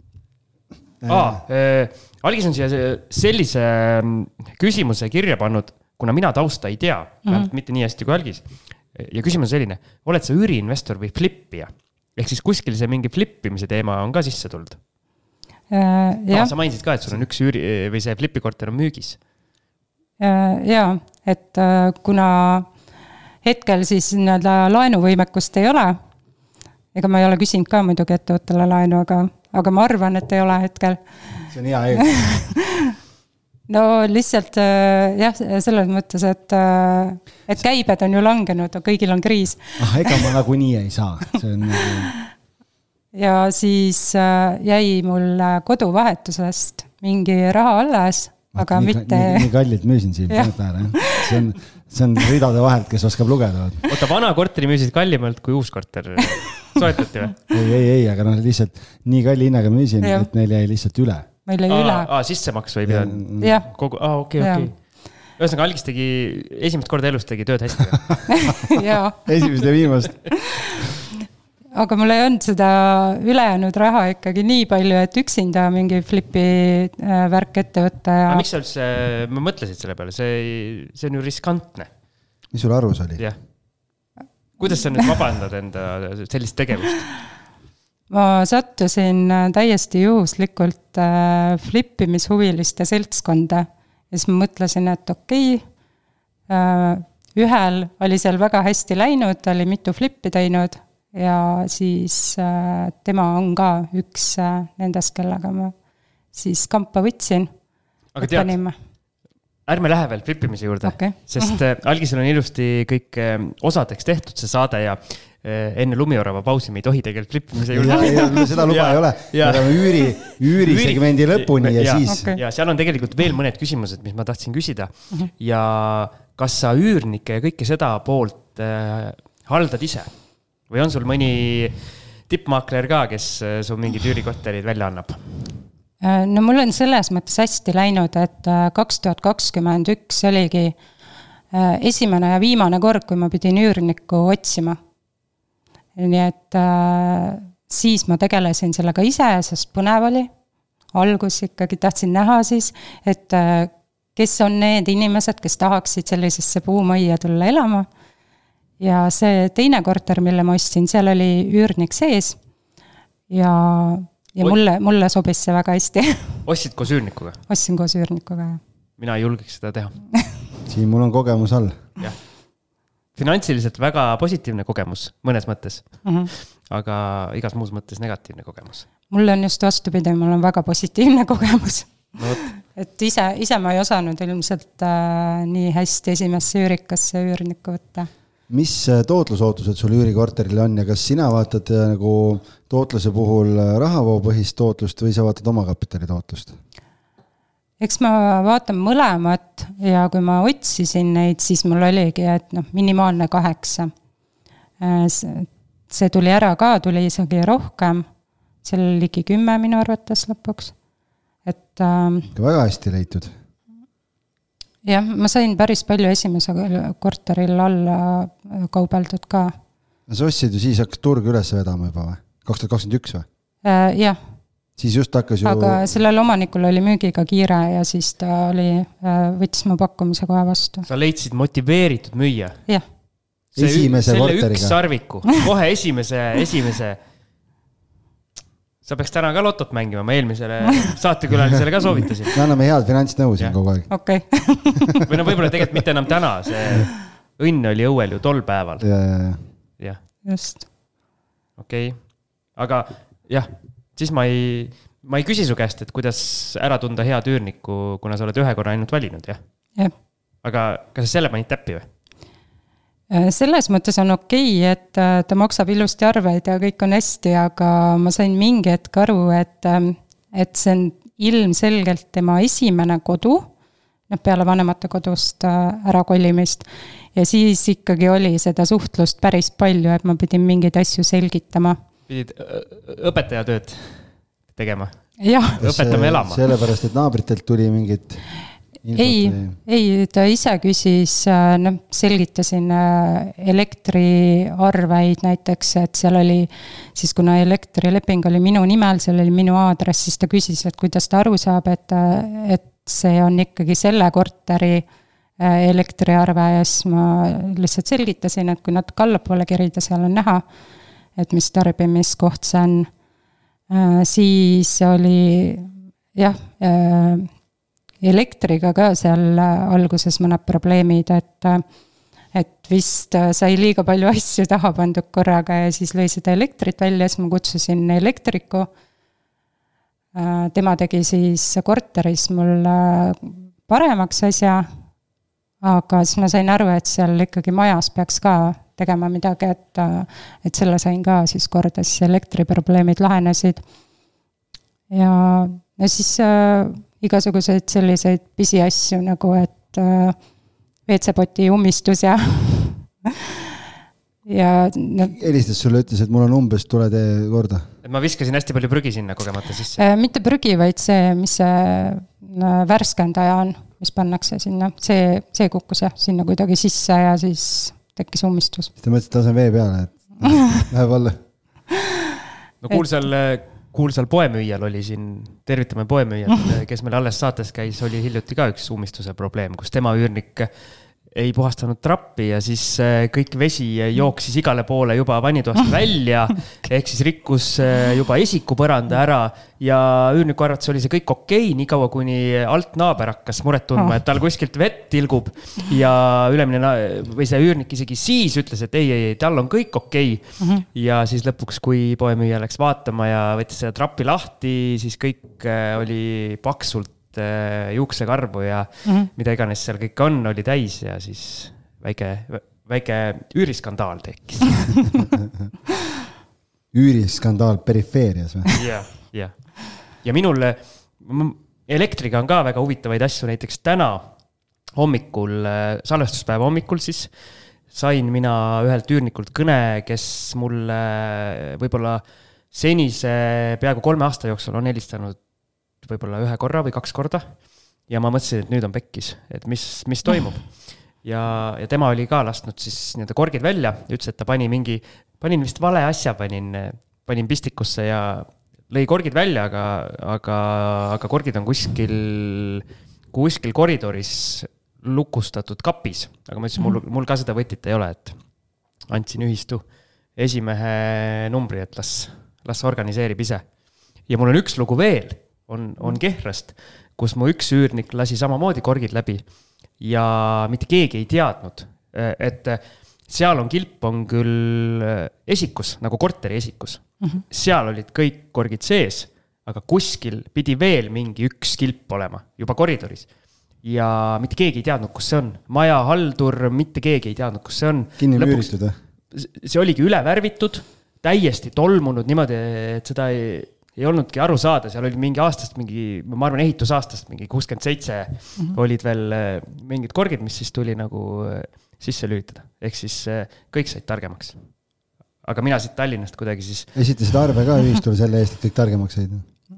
Aa, Algis on siia sellise küsimuse kirja pannud, kuna mina tausta ei tea, mm-hmm. mitte nii hästi kui Algis. Ja küsimus on selline, oled sa üüriinvestor või flippija? Ehk siis kuskil see mingi flippimise teema on ka sisse tulnud? Äh, ah, sa mainisid ka, et sul on üks üüri või see flippikorter on müügis. Äh, jaa, et äh, kuna hetkel siis nii-öelda laenuvõimekust ei ole, ega ma ei ole küsinud ka muidugi ettevõttele laenu, aga, aga ma arvan, et ei ole hetkel. See on hea eel. No lihtsalt jah, selles mõttes, et, et käibed on ju langenud, kõigil on kriis. Ah, ega ma nagu nii ei saa. See on nagu... Ja siis jäi mul koduvahetusest mingi raha alles, aga nii, mitte... Nii, nii kallilt müüsin siin peale. See on, see on ridade vahelt, kes oskab lugeda. Oota, vana korteri müüsid kallimalt kui uus korter. Soetati või? Ei, ei, ei, aga no lihtsalt nii kalli hinnaga müüsin, ja. Et neil jäi lihtsalt üle. Meil ei üle. Aa, sissemaks või pidanud? Jah. Kogu, aa, okei, okay, okei. Okay. Ühesõnaga, Algis tegi, esimest korda elus tegi tööd hästi. Jaa. Esimest ja viimast. Aga mul ei olnud seda ülejäänud raha ikkagi nii palju, et üksinda mingi flipi värk ette võtta. Ja... Aga miks sa üldse, ma mõtlesid selle peale, see, see on ju riskantne. Mis sul arus oli? Jah. Kuidas sa nüüd vabandad enda sellist tegevust? Ma sattusin täiesti juhuslikult äh, flippimishuviliste seltskonda ja siis ma mõtlesin, et okei, äh, ühel oli seal väga hästi läinud, ta oli mitu flippi teinud ja siis äh, tema on ka üks äh, nendest, kellega ma siis kampa võtsin. Aga tead, panime. Ärme lähe veel flippimise juurde, okay. Sest äh, Algisel on ilusti kõik äh, osadeks tehtud see saade ja enne lumiorava pausi me ei tohi tegelikult flippimise juurde. Ja, ja seda luba ja, ei ole. Me oleme üüri, üüri segmendi lõpuni ja, ja siis. Okay. Ja seal on tegelikult veel mõned küsimused, mis ma tahtsin küsida. Uh-huh. Ja kas sa üürnike ja kõike seda poolt äh, haldad ise? Või on sul mõni tippmaakler ka, kes su mingid üürikorterid välja annab? No mul on selles mõttes hästi läinud, et kaks tuhat kakskümmend üks oligi esimene ja viimane kord, kui ma pidin üürnikku otsima. Nii et äh, siis ma tegelesin sellega ise, sest põnev oli. Algus ikkagi tahtsin näha siis, et äh, kes on need inimesed, kes tahaksid sellisesse puumajja tulla elama. Ja see teine korter, mille ma ostsin, seal oli üürnik sees. Ja, ja mulle, mulle sobis see väga hästi. Ostsid koos üürnikuga? Ostsin koos üürnikuga. Mina ei julgeks seda teha. Siin mul on kogemus all. Jah. finantsiliselt väga positiivne kogemus mõnes mõttes, Mhm. aga igas muus mõttes negatiivne kogemus. mul on just vastupidi, mul on väga positiivne kogemus. No, võt. et ise, ise ma ei osanud ilmselt äh, nii hästi esimesse üürikasse üürnikku võtta. mis tootlusootused sul üürikorteril on ja kas sina vaatad nagu tootluse puhul rahavoopõhist tootlust või sa vaatad omakapitali tootlust? Eks ma vaatan mõlemat ja kui ma otsisin neid, siis mul oligi, et noh, minimaalne kaheksa. See tuli ära ka, tuli isegi rohkem, seal oli ligi kümme minu arvates lõpuks. Et, ähm, väga hästi leitud. jah, ma sain päris palju esimese korteril alla kaubeldud ka. Sa ostsid ju siis hakkas turg üles vedama juba või? kaks tuhat kakskümmend üks või? Äh, jah. Siis just hakkas ju... Aga sellel omanikul oli müügiga kiire ja siis ta oli, võttis mu pakkumise kohe vastu. Sa leidsid motiveeritud müüa? Jah. See, esimese selle korteriga. üks sarviku, kohe esimese, esimese. Sa peaks täna ka lotot mängima, ma eelmisele saatekülalisele ka soovitasin. Me anname head finantsnõu siin kogu aeg. Okei. Või no võib-olla tegelikult mitte enam täna, see õnn oli õuel ju tol päeval. Ja, ja, ja. jah. Just. Okei, okay. Aga jah, siis ma ei, ma ei küsi su käest, et kuidas ära tunda head üürnikku, kuna sa oled ühe korra ainult valinud, jah? Jah. Aga kas sa selle panid täppi või? Selles mõttes on okei, et ta maksab ilusti arveid ja kõik on hästi, aga ma sain mingi hetk aru, et, et see on ilmselgelt tema esimene kodu, peale vanemate kodust ära kolimist. Ja siis ikkagi oli seda suhtlust päris palju, et ma pidin mingeid asju selgitama. Pidid õpetajatööd tegema? Jah. Õpetame elama? Sellepärast, et naabritelt tuli mingit... Ei, ei, ta ise küsis, no, selgitasin elektriarveid näiteks, et seal oli, siis kuna elektrileping oli minu nimel, seal oli minu aadress, siis ta küsis, et kuidas ta aru saab, et, et see on ikkagi selle korteri elektriarve ja siis ma lihtsalt selgitasin, et kui natuke allapoole kerida, seal on näha, et mis tarbimiskoht see on. Siis oli, jah, elektriga ka seal alguses mõned probleemid, et, et vist sai liiga palju asju taha pandud korraga ja siis lõi seda elektrit välja, siis ma kutsusin elektriku. Tema tegi siis korteris mul paremaks asja, aga siis ma sain aru, et seal ikkagi majas peaks ka tegema midagi, et, et selle sain ka siis korda, siis elektriprobleemid lahenesid. Ja, ja siis igasuguseid selliseid pisiasju nagu, et äh, V C-poti ummistus ja ja no, helistas sulle, ütles, et mul on umbes, tule tee korda. Et ma viskasin hästi palju prügi sinna kogemata sisse. Äh, mitte prügi, vaid see, mis see äh, värskendaja on, mis pannakse sinna. See, see kukkus jah, sinna kuidagi sisse ja siis tekkis ummistus. Te mõtlesite, et tasen vee peale, et läheb alla. No kuulsal... kuulsal poemüüjal oli siin, tervitame poemüüjat, kes meil alles saates käis, oli hiljuti ka üks ummistuse probleem, kus tema üürnik ei puhastanud trappi ja siis kõik vesi jooksis igale poole juba vannitoast välja, ehk siis rikkus juba esikupõranda ära ja üürniku arvates oli see kõik okei, nii kaua kuni alt naaber hakkas muret tundma, et tal kuskilt vett tilgub ja ülemine või see üürnik isegi siis ütles, et ei, ei, ei, tal on kõik okei. Ja siis lõpuks, kui poemüüja läks vaatama ja võttis seda trappi lahti, siis kõik oli paksult juuksekarvu ja mm-hmm. mida iganes seal kõik on, oli täis ja siis väike, väike üüriskandaal tekkis. Üüriskandaal perifeerias või? Jah, jah. Ja minul elektriga on ka väga huvitavaid asju, näiteks täna hommikul, salvestuspäeva hommikul siis sain mina ühelt üürnikult kõne, kes mulle võib-olla senise peaaegu kolme aasta jooksul on helistanud võib-olla ühe korra või kaks korda ja ma mõtlesin, et nüüd on pekkis, et mis, mis toimub. Ja, ja tema oli ka lastnud siis nii-öelda korgid välja ja ütles, et ta pani mingi, panin vist vale asja, panin, panin pistikusse ja lõi korgid välja, aga, aga, aga korgid on kuskil, kuskil koridoris lukustatud kapis. Aga ma ütlesin, mul, mul ka seda võtit ei ole, et andsin ühistu esimehe numbri, et las, las organiseerib ise. Ja mul on üks lugu veel. On, on Kehrast, kus mu üks üürnik lasi samamoodi korgid läbi ja mitte keegi ei teadnud, et seal on kilp on küll esikus, nagu korteri esikus. Mm-hmm. Seal olid kõik korgid sees, aga kuskil pidi veel mingi üks kilp olema, juba koridoris. Ja mitte keegi ei teadnud, kus see on. Maja haldur, mitte keegi ei teadnud, kus see on. Kinni müüritud. See oligi üle värvitud, täiesti tolmunud niimoodi, et seda ei, ei olnudki aru saada. Seal oli mingi aastast, mingi, ma arvan ehitusaastast, mingi kuuskümmend seitse mm-hmm. olid veel mingid korgid, mis siis tuli nagu sisse lülitada. Ehk siis kõik said targemaks. Aga mina siit Tallinnast kuidagi siis... Esitasid arve ka ühistul selle eest, et kõik targemaks said.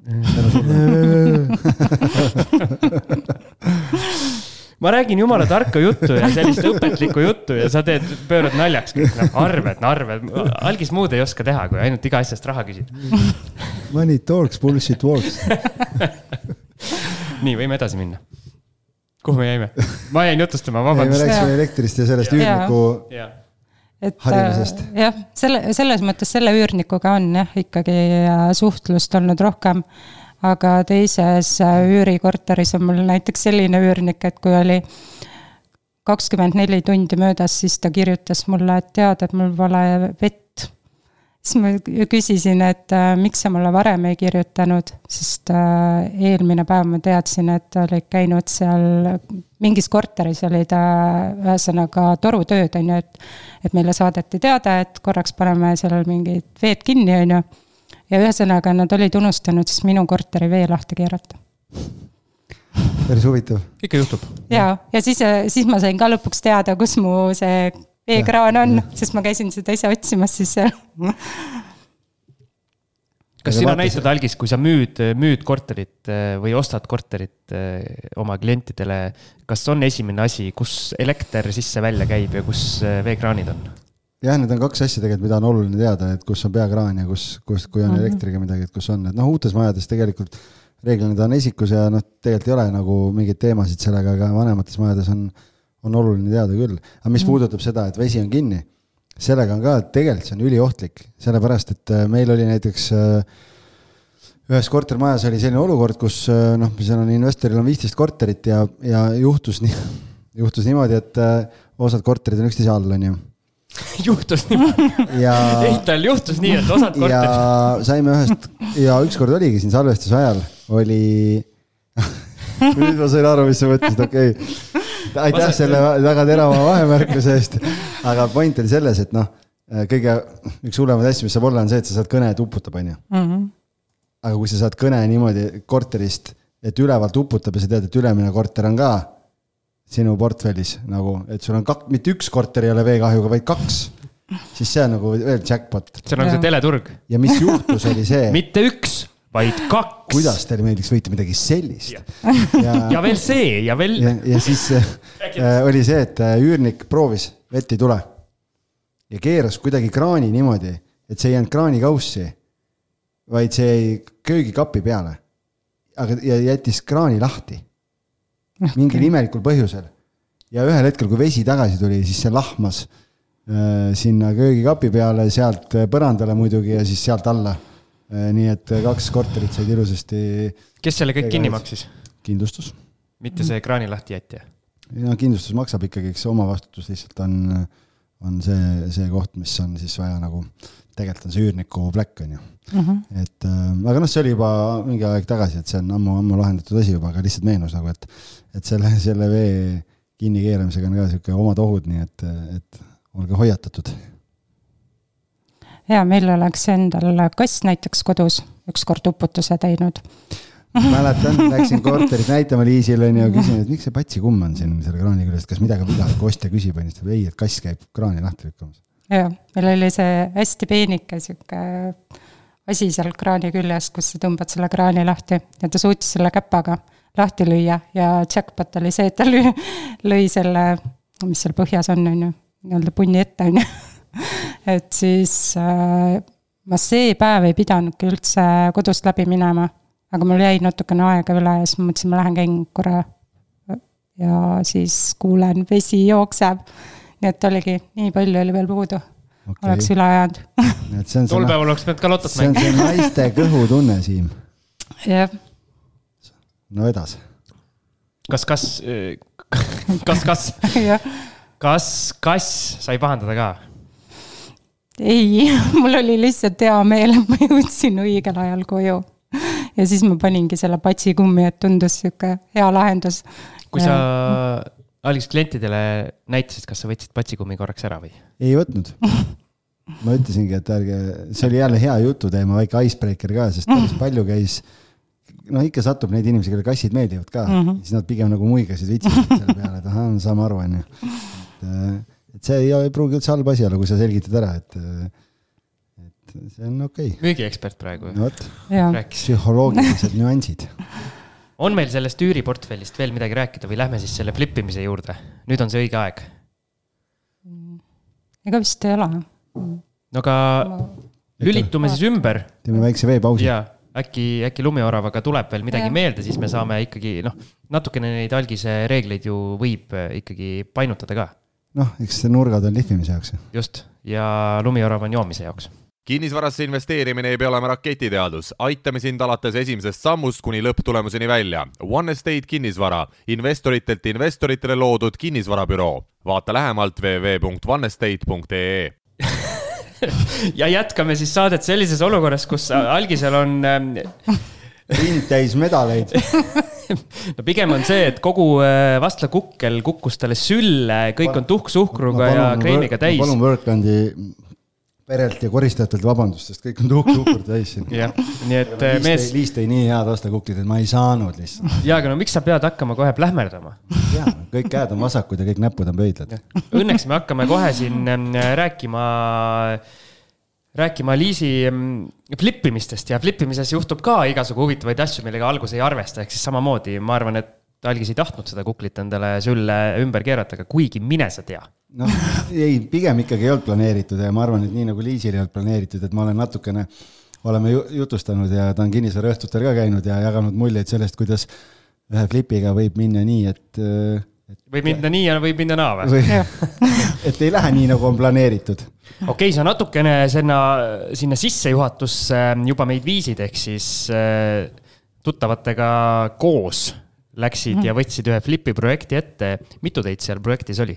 Ma räägin jumala tarka juttu ja sellist õpetlikku juttu ja sa teed, pöörad naljaks kõik no, arved, arved. Algis muud ei oska teha, kui ainult iga asjast raha küsid. Money talks, bullshit walks. Nii, võime edasi minna. Kuhu me jäime? Ma jäin jutustama, vabandust. Me rääksime elektrist ja sellest üürniku harimisest. Jah, selle, selles mõttes selle üürnikuga on jah, ikkagi suhtlust olnud rohkem, aga teises üürikorteris on mul näiteks selline üürnik, et kui oli kakskümmend neli tundi möödas, siis ta kirjutas mulle, et tead, et mul vale vett. Siis ma küsisin, et äh, miks sa mulle varem ei kirjutanud, sest äh, eelmine päev ma teadsin, et oli käinud seal mingis korteris, oli ta ühesõnaga torutööd, on ju, et, et meile saadeti teada, et korraks paneme seal mingid veed kinni, on ju, ja ühesõnaga nad olid unustanud siis minu korteri vee lahti keerata. Päris huvitav. Ikka juhtub. Ja, ja siis, siis ma sain ka lõpuks teada, kus mu see veekraan on, sest ma käisin seda ise otsimas siis seal. Kas sina näitad, Algis, kui sa müüd, müüd korterit või ostad korterit oma klientidele, kas on esimene asi, kus elekter sisse välja käib ja kus veekraanid on? Jah, need on kaks asja tegelikult, mida on oluline teada, et kus on peakraan ja kus, kus, kui on elektriga midagi, et kus on. Et noh, uutes majades tegelikult reeglina ta on esikus ja noh, tegelikult ei ole nagu mingid teemasid sellega, aga vanemates majades on on oluline teada küll. Aga mis puudutab seda, et vesi on kinni, sellega on ka, tegelikult see on üliohtlik, sellepärast, et meil oli näiteks ühes kortermajas oli selline olukord, kus noh, seal on investoril on viisteist korterit ja, ja juhtus, nii, juhtus niimoodi, et osad korterid on üksteise all, on ju. Juhtus niimoodi. Ja, ei, tal juhtus nii, et osad korterid. Ja saime ühest, ja ükskord oligi siin salvestuse ajal, oli... Nüüd ma sain aru, mis sa mõtlesid, okei. Okay. Aitäh selle väga terava vahemärkuse eest. Aga point oli selles, et noh, kõige üks hullemad asja, mis saab olla, on see, et sa saad kõne tuputab, on ju. Mm-hmm. Aga kui sa saad kõne niimoodi korterist, et ülevalt uputab ja sa tead, et ülemine korter on ka sinu portfellis, nagu, et sul on kak, mitte üks korter ei ole veekahjuga, vaid kaks, siis see on nagu veel jackpot. See on nagu see teleturg. Ja mis juhtus oli see? Mitte üks, vaid kaks. Kuidas teile meeldiks võita midagi sellist? Ja, ja, ja veel see, ja veel... Ja, ja siis äh, oli see, et üürnik proovis, vett ei tule. Ja keeras kuidagi kraani niimoodi, et see ei jäänud kraani kaussi, vaid see ei köögikapi peale. Aga, ja jättis kraani lahti. Mingil okay. imelikul põhjusel. Ja ühel hetkel, kui vesi tagasi tuli, siis see lahmas äh, sinna köögikapi peale, sealt põrandale muidugi ja siis sealt alla. Nii et kaks korterit said ilusasti... Kes selle kõik kinni maksis? Kindlustus. Mitte see kraani lahti jätja? Ja, kindlustus maksab ikkagi, eks oma vastutus lihtsalt on, on see, see koht, mis on siis vaja nagu, tegelikult on see üürniku pläkk, on ju. Uh-huh. Et, aga noh, see oli juba mingi aeg tagasi, et see on ammu, ammu lahendatud asi juba, aga lihtsalt meenus nagu, et, et selle, selle vee kinni keeramisega on ka selline omad ohud, nii et, et olge hoiatatud. Ja meil oleks endal kass näiteks kodus ükskord uputuse teinud. Mäletan, läksin korterit näitama Liisile ja küsin, et miks see patsi kumm on siin selle kraani küljest, kas midagi midagi kostja küsib, ei, et kass käib kraani lahti lükkamas. Ja, meil oli see hästi peenike siuke asi seal kraani küljest, kus sa tõmbad selle kraani lahti ja ta suutis selle käpaga lahti lüüa ja jackpot oli see, et ta lõi, lõi selle, mis seal põhjas on, on ju, nii-öelda punni ette, on ju. Et siis äh, ma see päev ei pidanudki üldse kodust läbi minema, aga mul jäi natukene aega üle ja siis ma mõtlesin, ma lähen käin korra ja siis kuulen, vesi jookseb. Nii et oligi, nii palju oli veel puudu. Okay. Oleks üle ajanud. Tol päeval oleks pead ka lotot mängida. See on see naiste kõhu tunne, Siim. Jah. No edas. Kas, kas, kas, kas? Jah. kas kass sai pahandada ka? Ei, mul oli lihtsalt hea meel, et ma jõudsin õigel ajal koju. Ja siis ma paningi selle patsikummi, et tundus siuke hea lahendus. Kui sa algis klientidele näitasid, kas sa võtsid patsikummi korraks ära või? Ei võtnud. Ma ütlesingi, et ärge, see oli jälle hea jutu teema, väike icebreaker ka, sest päris palju käis, no ikka satub neid inimesi, kelle kassid meeldivad ka, mm-hmm. siis nad pigem nagu muigasid vitsisid selle peale, et aha, saame aru, on ju. Et, et see ei pruugi üldse halb asi olla, kui sa selgitad ära, et, et see on okei. Okay. Müügiekspert praegu. No, psühholoogilised nüansid. On meil sellest üüriportfellist veel midagi rääkida või lähme siis selle flippimise juurde? Nüüd on see õige aeg. Ega vist ei ole. No aga lülitume siis ümber. Teeme väikse veepausi. Ja, äkki, äkki lumioravaga tuleb veel midagi ja. meelde, siis me saame ikkagi, noh, natukene neid algise reegleid ju võib ikkagi painutada ka. Noh, eks see nurgad on lihvimise jaoks. Just, ja lumiorav on joomise jaoks. Kinnisvarasse investeerimine ei pea olema raketiteadus. Aitame sind alates esimesest sammust kuni lõpptulemuseni välja. One Estate kinnisvara. Investoritelt investoritele loodud kinnisvarabüroo. Vaata lähemalt w w w punkt one estate punkt e e. Ja jätkame siis saadet sellises olukorras, kus algisel on rind täis medaleid. No pigem on see, et kogu vastla kukkel kukkus talle sülle, kõik on tuhk-suhkruga ja kreemiga täis. Ma palun Worklandi perelt ja koristajatelt vabandust, sest kõik on tuhk-suhkur täis siin. Ja, nii et liist, mees... liist ei nii head vastakuklid, et ma ei saanud lihtsalt. Ja, aga no miks sa pead hakkama kohe plähmerdama? Jaa, kõik käed on vasakud ja kõik näpud on pöidlad. Õnneks me hakkame kohe siin rääkima, rääkima Liisi flippimistest ja flippimises juhtub ka igasugu huvitavaid asju, millega algus ei arvesta, ehk siis samamoodi. Ma arvan, et algis ei tahtnud seda kuklit endale sülle ümber keerata, aga kuigi mine sa tea. No, ei, pigem ikkagi ei olnud planeeritud ja ma arvan, et nii nagu Liisil ei olnud planeeritud, et ma olen natukene, oleme jutustanud ja ta on kinnisvara õhtutel ka käinud ja jaganud muljeid sellest, kuidas ühe flipiga võib minna nii, et... et võib minna nii ja võib minna naa või? Et ei lähe nii, nagu on planeeritud. Okei, okay, sa natukene sinna, sinna sissejuhatus juba meid viisid, ehk siis tuttavatega koos läksid mm. ja võtsid ühe flipi projekti ette. Mitu teid seal projektis oli?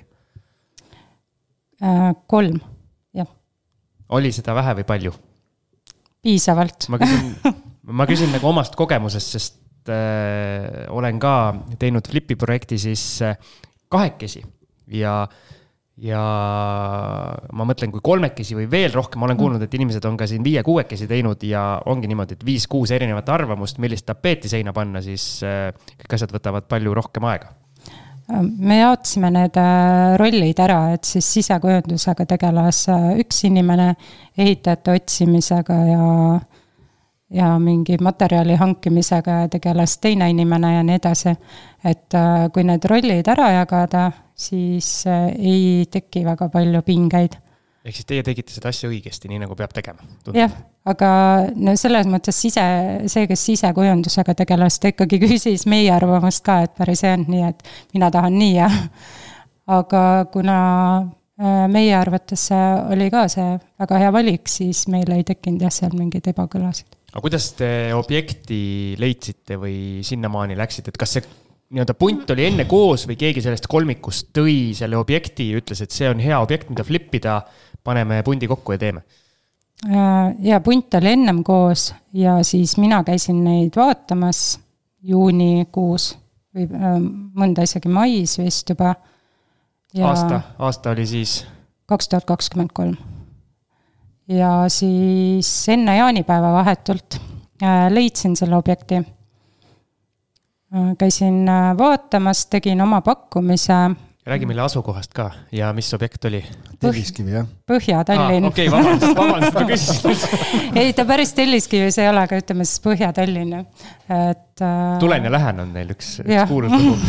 Äh, kolm, jah. Oli seda vähe või palju? Piisavalt. Ma küsin, ma küsin nagu omast kogemusest, sest äh, olen ka teinud flipi projekti siis äh, kahekesi ja, ja ma mõtlen, kui kolmekesi või veel rohkem, olen kuulnud, et inimesed on ka siin viie kuuekesi teinud ja ongi niimoodi, et viis kuus erinevat arvamust, millist tapeeti seina panna, siis äh, kõik asjad võtavad palju rohkem aega. Me jaotsime need rollid ära, et siis sisekujundusega tegelas üks inimene ehitajate otsimisega ja, ja mingi materjali hankimisega tegelas teine inimene ja nii edasi. Et kui need rollid ära jagada, siis ei teki väga palju pingeid. Ehk siis teie tegite seda asja õigesti, nii nagu peab tegema. Jah, aga no selles mõttes sise, see, kes sisekujundusega tegelas, ta ikkagi küsis meie arvamust ka, et päris ei olnud nii, et mina tahan nii ja aga kuna meie arvates oli ka see väga hea valik, siis meil ei tekkinud jah seal mingeid ebakõlasid. Aga kuidas te objekti leidsite või sinnamaani läksite, et kas see nii-öelda punt oli enne koos või keegi sellest kolmikust tõi selle objekti ja ütles, et see on hea objekt, mida flippida, paneme pundi kokku ja teeme? Ja punt oli ennem koos ja siis mina käisin neid vaatamas juunikuus või mõnda isegi mais vist juba. Ja aasta, aasta oli siis? kaks tuhat kakskümmend kolm. Ja siis enne jaanipäeva vahetult leidsin selle objekti. Käisin vaatamas, tegin oma pakkumise. Räägi meile asukohast ka ja mis objekt oli? Telliskivi, jah? Põhja-Tallinn. Ah, okei, okay, vabandust, vabandust, ma küsisin. Ei, ta päris Telliskivis ei ole, aga ütleme siis Põhja-Tallinn. Et, Tulen ja lähen on neil üks, üks kuulus lugu.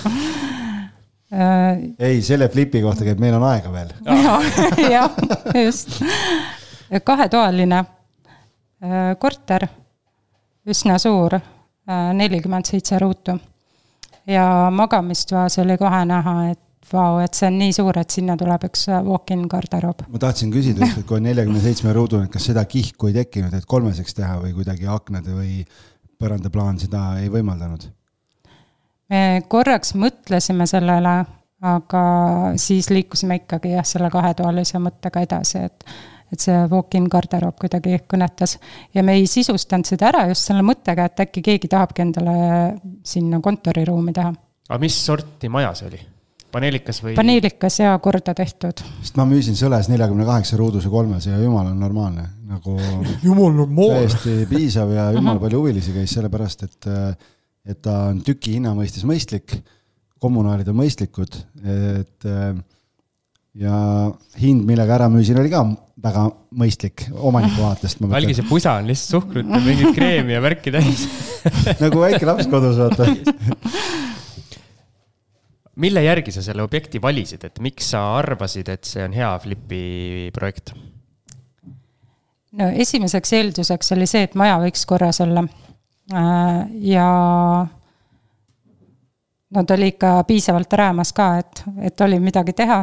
Ei, selle flipi kohta käib, meil on aega veel. Jah, just. Kahetoaline korter, üsna suur, nelikümmend seitse ruutu. Ja magamistoas oli kohe näha, et vau, et see on nii suur, et sinna tuleb üks walk-in garderoob. Ma tahtsin küsida, et kui on nelikümmend seitse ruudu, kas seda kihku ei tekkinud, et kolmeseks teha või kuidagi aknade või põrandaplaan seda ei võimaldanud? Me korraks mõtlesime sellele, aga siis liikusime ikkagi jah, selle kahetoalise mõttega edasi, et, et see walk-in garderoob kuidagi kõnetas. Ja me ei sisustanud seda ära just selle mõttega, et äkki keegi tahabki endale sinna kontoriruumi teha. Aga mis sorti maja see oli? Paneelikas või? Paneelikas ja korda tehtud. Sest ma müüsin Sõles neljakümne kaheksa ruuduse kolmes ja jumal on normaalne. Nagu jumal normaalne. Täiesti piisav ja jumal palju huvilisi käis sellepärast, et, et ta on tüki hinna mõistes mõistlik, kommunaalid on mõistlikud, et ja hind, millega ära müüsin, oli ka väga mõistlik omaniku vaatest. Algi see pusa on lihtsalt suhkrut ja mingid kreemi ja värki täis. Nagu väike laps kodus, vaata. Mille järgi sa selle objekti valisid, et miks sa arvasid, et see on hea Flipi projekt? No esimeseks eelduseks oli see, et maja võiks korras olla. Ja no ta oli ikka piisavalt räämas ka, et, et oli midagi teha.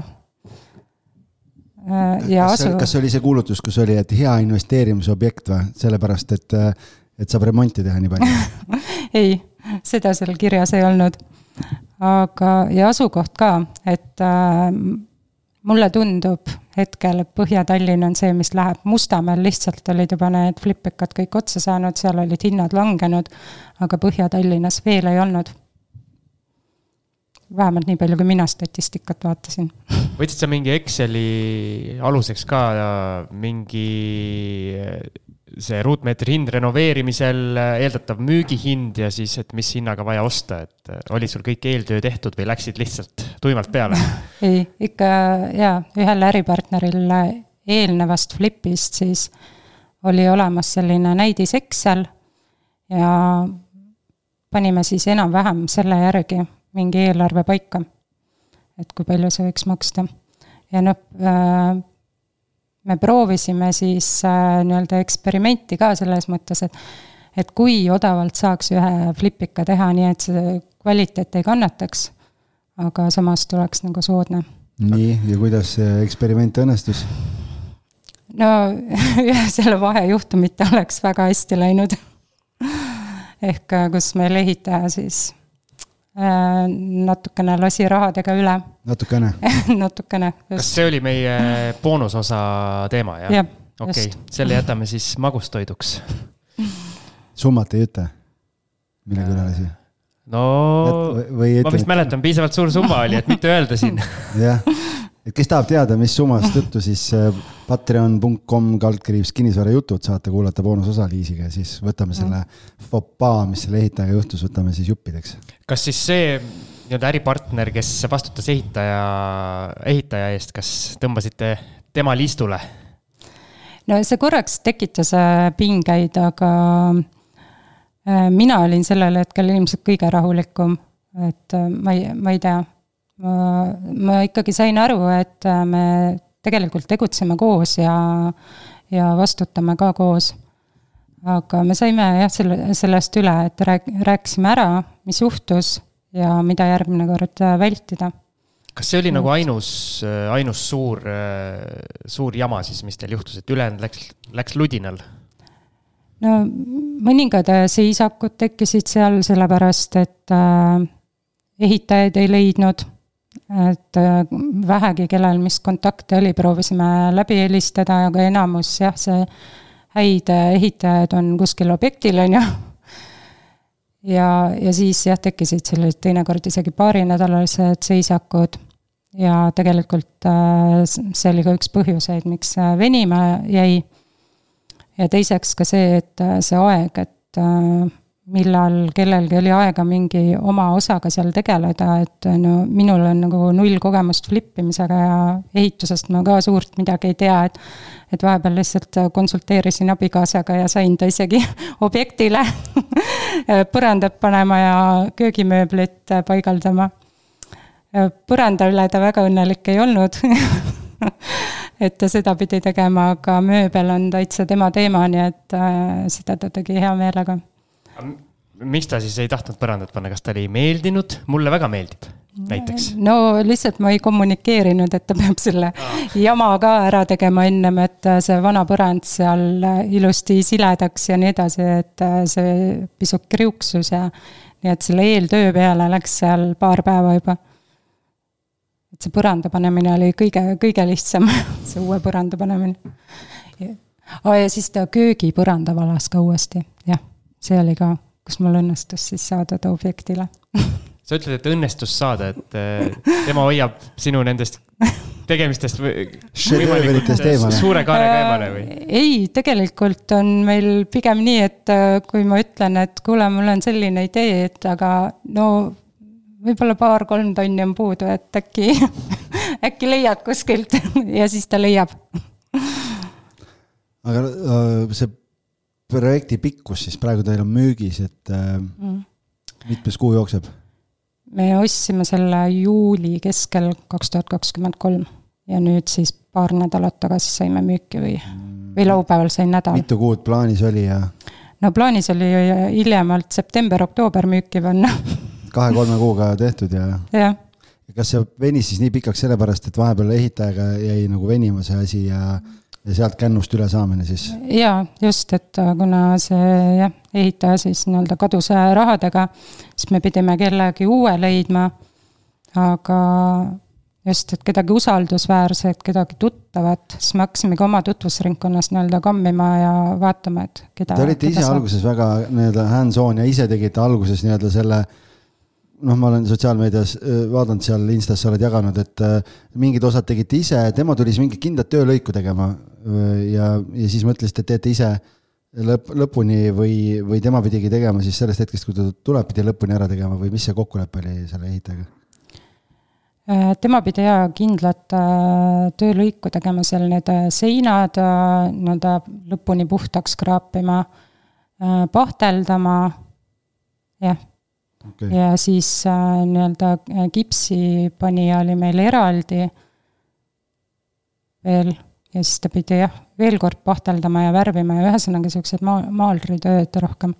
Ja kas, asu... kas oli see kuulutus, kus oli, et hea investeerimisobjekt või? Sellepärast, et, et saab remonti teha nii palju? Ei, seda seal kirjas ei olnud. Aga ja asukoht ka, et äh, mulle tundub hetkel, et Põhja-Tallinn on see, mis läheb. Mustamäel lihtsalt olid juba need flipikad kõik otsa saanud, seal olid hinnad langenud, aga Põhja-Tallinnas veel ei olnud. Vähemalt nii palju, kui mina statistikat vaatasin. Võtsid sa mingi Exceli aluseks ka mingi see ruutmeetri hind renoveerimisel, eeldatav müügihind ja siis, et mis hinnaga vaja osta, et oli sul kõik eeltöö tehtud või läksid lihtsalt tuimalt peale? Ei, ikka jaa, ühel äripartneril eelnevast Flipist siis oli olemas selline näidis Excel ja panime siis enam-vähem selle järgi mingi eelarve paika, et kui palju see võiks maksta. Ja noh, me proovisime siis nii-öelda eksperimenti ka selles mõttes, et, et kui odavalt saaks ühe flipika teha, nii et see kvaliteet ei kannataks, aga samas tuleks nagu soodne. Nii, ja kuidas see eksperiment õnnestus? No selle vahejuhtumit oleks väga hästi läinud. Ehk kus meil ehitaja siis natukene lasi rahadega üle. Natukene? Natukene. Just. Kas see oli meie boonusosa teema? Jah, jah okay. Selle jätame siis magustoiduks. Summat ei ütle? Millega üle lasi? No, Jät, või ma vist mäletan, piisavalt suur summa oli, et mitte öelda siin. Jah, et kes tahab teada, mis summast juttu, siis patreon punkt com kaldkriips kinnisvara jutud saate kuulata boonusosa Liisiga ja siis võtame selle fopaa, mis selle ehitajaga juhtus, võtame siis juppideks. Kas siis see nii-öelda äripartner, kes vastutas ehitaja, ehitaja eest, kas tõmbasite tema liistule? No see korraks tekitas pingeid, aga mina olin sellel hetkel ilmselt kõige rahulikum, et ma ei, ma ei tea. Ma, ma ikkagi sain aru, et me tegelikult tegutseme koos ja, ja vastutame ka koos. Aga me saime jah, selle, sellest üle, et rääk, rääkisime ära, mis juhtus ja mida järgmine kord vältida. Kas see oli nagu ainus, ainus suur, suur jama siis, mis teil juhtus, et ülejäänud läks, läks ludinal? No mõningad seisakud tekkisid seal sellepärast, et äh, ehitajaid ei leidnud, et äh, vähegi kellel mis kontakte oli, proovisime läbi helistada, aga enamus jah, see häid ehitajaid on kuskil objektil, on ju. Ja, ja siis jah, tekkisid sellised teinekord isegi paari nädalalised seisakud ja tegelikult äh, see oli ka üks põhjuseid, miks venima jäi. Ja teiseks ka see, et see aeg, et millal kellelgi oli aega mingi oma osaga seal tegeleda, et no minul on nagu null kogemust flippimisega ja ehitusest ma ka suurt midagi ei tea, et, et vahepeal lihtsalt konsulteerisin abikaasaga ja sain ta isegi objektile põrandat panema ja köögimööblit paigaldama. Põranda üle ta väga õnnelik ei olnud et ta seda pidi tegema, aga mööbel on täitsa tema teema, nii et äh, seda ta tegi hea meelega. Miks ta siis ei tahtnud põrandat panna? Kas ta ei meeldinud? Mulle väga meeldib, näiteks. No lihtsalt ma ei kommunikeerinud, et ta peab selle jama ka ära tegema ennem, et see vana põrand seal ilusti siledaks ja nii edasi, et see pisut kriuksus ja nii et selle eeltöö peale läks seal paar päeva juba. et see põranda panemine oli kõige, kõige lihtsam, see uue põranda panemine. Oh, ja siis ta köögi põranda valas ka uuesti, jah, see oli ka, kus mul õnnestus siis saada ta objektile. Sa ütled, et õnnestus saada, et tema hoiab sinu nendest tegemistest või suure kaarega eemale või? Ei, tegelikult on meil pigem nii, et kui ma ütlen, et kuule, mul on selline idee, et aga no võib-olla paar-kolm tonni on puudu, et äkki, äkki leiad kuskilt ja siis ta leiab. Aga see projekti pikkus siis praegu teil on müügis, et mm. mitmes kuu jookseb? Me ostsime selle juuli keskel kaks tuhat kakskümmend kolm ja nüüd siis paar nädalat tagasi saime müüki või, või laupäeval sai nädal. Mitu kuud plaanis oli? Ja... No plaanis oli hiljemalt september-oktoober müüki panna. Kahe-kolme kuuga tehtud ja... ja. Kas see venis siis nii pikaks sellepärast, et vahepeal ehitajaga jäi nagu venima see asi ja, ja sealt kännust üle saamine siis? Jaa, just, et kuna see jah, ehitaja siis nii-öelda kaduse rahadega, siis me pidime kellegi uue leidma, aga just, et kedagi usaldusväärset, kedagi tuttavat, siis me hakkasime ka oma tutvusringkonnas nii-öelda kammima ja vaatama, et keda... Te olite ise saab. Alguses väga nii-öelda hands-on ja ise tegite alguses nii-öelda selle noh, ma olen sotsiaalmeedias vaadanud seal Instas, sa oled jaganud, et mingid osad tegite ise, tema tuli siis mingid kindlad töölõiku tegema ja, ja siis mõtlesite, et teete ise lõp, lõpuni või, või tema pidigi tegema siis sellest hetkest, kui ta tuleb, pidi lõpuni ära tegema või mis see kokkulepe oli selle ehitajaga? Tema pidi ja kindlad töölõiku tegema seal need seinad, nii-öelda lõpuni puhtaks kraapima, pahteldama, jah. Okay. Ja siis äh, nii-öelda kipsi panija oli meil eraldi veel ja siis ta pidi jah, veel kord pahteldama ja värvima ja ühesõnaga sellised ma- maalritööd rohkem.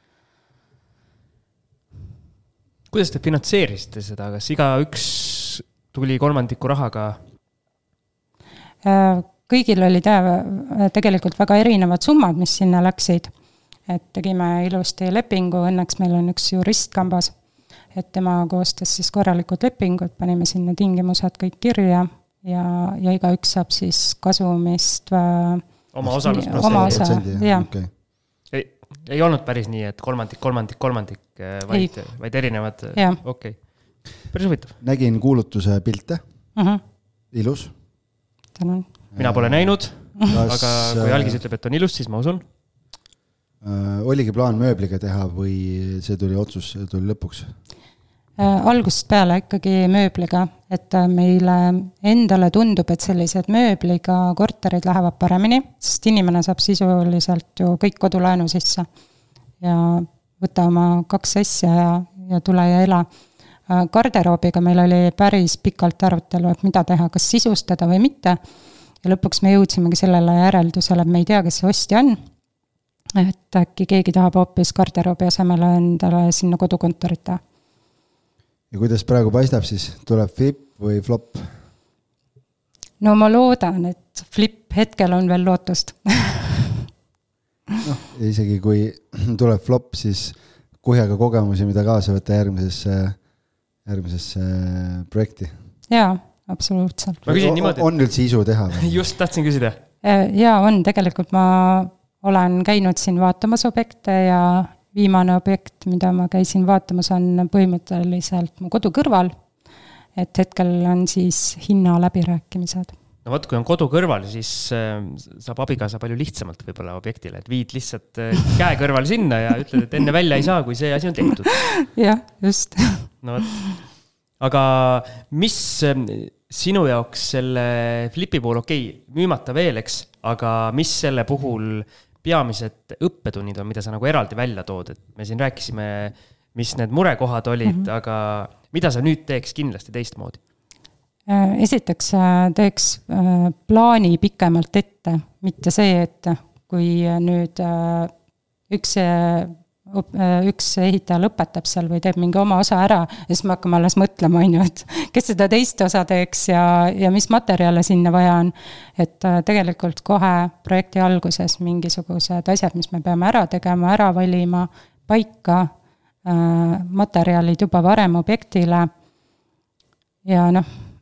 Kuidas te finantseerisite seda? Kas iga üks tuli kolmandiku rahaga? Kõigil oli tegelikult väga erinevad summad, mis sinna läksid. Et tegime ilusti lepingu, õnneks meil on üks jurist kambas, et tema koostas siis korralikud lepingud, panime sinna tingimused kõik kirja ja, ja iga üks saab siis kasumist oma osalusprotsenti. Oma osa, jah. Okay. Ei, ei olnud päris nii, et kolmandik, kolmandik, kolmandik, vaid, vaid erinevad. Okay. Päris huvitav. Nägin kuulutuse pilte. Uh-huh. Ilus. Tänan. Mina pole näinud, Kas... aga kui Algis ütleb, et on ilus, siis ma usun. Äh, oligi plaan mööbliga teha või see tuli otsus, tuli lõpuks? Äh, algusest peale ikkagi mööbliga, et meile endale tundub, et sellised mööbliga korterid lähevad paremini, sest inimene saab sisuliselt ju kõik kodulaenu sisse ja võtta oma kaks asja ja, ja tule ja ela. Äh, garderoobiga meil oli päris pikalt arutelu, et mida teha, kas sisustada või mitte ja lõpuks me jõudsimegi sellele järeldusele, et me ei tea, kes see ostja on. Et äkki keegi tahab hoopis garderoobi asemele endale sinna kodukontorit teha. Ja kuidas praegu paistab siis? Tuleb flip või flop? No ma loodan, et flip hetkel on veel lootust. No, isegi kui tuleb flop, siis kuhjaga kogemusi, mida kaasa võtta järgmisesse, järgmisesse projekti. Jaa, absoluutselt. Ma küsin niimoodi, on üldse isu teha? Just tahtsin küsida. Jaa, on. Tegelikult ma olen käinud siin vaatamas objekte ja viimane objekt, mida ma käisin vaatamas, on põhimõtteliselt mu kodu kõrval, et hetkel on siis hinna läbirääkimised. No võt, kui on kodu kõrval, siis saab abikaasa palju lihtsamalt võib-olla objektile, et viid lihtsalt käe kõrval sinna ja ütled, et enne välja ei saa, kui see asi on tehtud. Jah, just. No võt. Aga mis sinu jaoks selle flipi puhul, okei, müümata veel, eks, aga mis selle puhul peamised õppetunnid on, mida sa nagu eraldi välja tood, et me siin rääkisime, mis need murekohad olid, mm-hmm. aga mida sa nüüd teeks kindlasti teistmoodi? Esiteks teeks plaani pikemalt ette, mitte see, et kui nüüd üks, üks ehitaja lõpetab seal või teeb mingi oma osa ära, ja siis me hakkame alles mõtlema, et kes seda teist osa teeks ja, ja mis materjale sinna vaja on. Et tegelikult kohe projekti alguses mingisugused asjad, mis me peame ära tegema, ära valima, paika, materjalid juba varem objektile ja noh,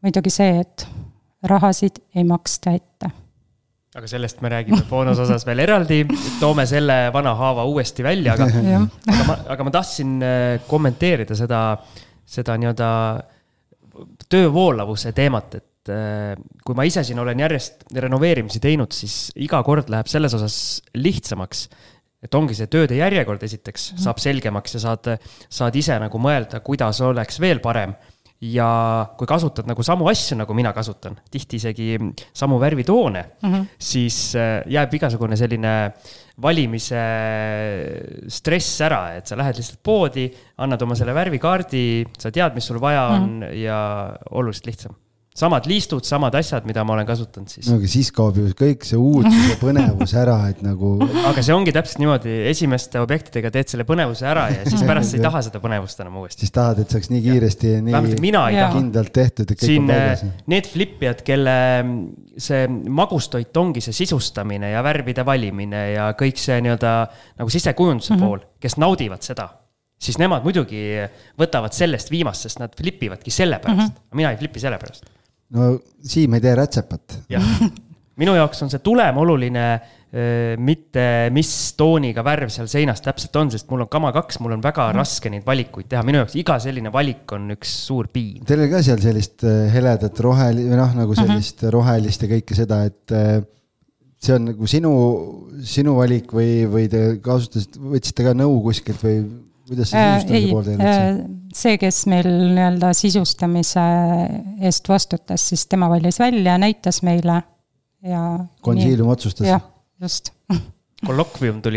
muidugi see, et rahasid ei maksta ette. Aga sellest me räägime boonusosas veel eraldi, toome selle vana haava uuesti välja, aga, aga, ma, aga ma tahtsin kommenteerida seda, seda nii-öelda töövoolavuse teemat, et kui ma ise siin olen järjest renoveerimisi teinud, siis iga kord läheb selles osas lihtsamaks, et ongi see tööde järjekord esiteks, saab selgemaks ja saad, saad ise nagu mõelda, kuidas oleks veel parem. Ja kui kasutad nagu samu asju, nagu mina kasutan, tihti isegi samu värvitoone, mm-hmm. siis jääb igasugune selline valimise stress ära, et sa lähed lihtsalt poodi, annad oma selle värvikaardi, sa tead, mis sul vaja on mm-hmm. ja oluliselt lihtsam. Samad liistud, samad asjad, mida ma olen kasutanud siis. No, siis kaob ju kõik see uudsus ja põnevus ära, et nagu... Aga see ongi täpselt niimoodi, esimeste objektidega teed selle põnevuse ära ja siis pärast ei taha seda põnevust enam uuesti. Siis tahad, et saaks nii kiiresti ja nii mina ei taha. Kindlalt tehtud, et kõik siin on paigas. Need flippijad, kelle see magustoit ongi see sisustamine ja värvide valimine ja kõik see nii-öelda nagu sisekujunduse mm-hmm. pool, kes naudivad seda, siis nemad muidugi võtavad sellest viimast, sest nad flipivadki selle pärast. Mm-hmm. Mina ei flipi selle pärast. No Siim ei tee rätsepat. Minu jaoks on see tulem oluline, mitte mis tooniga värv seal seinas täpselt on, sest mul on kama kaks, mul on väga raske neid valikuid teha. Minu jaoks iga selline valik on üks suur piin. Teil oli ka seal sellist heledat roheli, või noh, nagu sellist uh-huh. rohelist ja kõike seda, et see on nagu sinu, sinu valik või, või te kasutasite, võtsite ka nõu kuskilt või kuidas see sisustamise pool teil üldse? See, kes meil nii-öelda sisustamise eest vastutas, siis tema valis välja, näitas meile ja... Konsiilium nii... otsustas. Jah, just. Kollokvium tuli.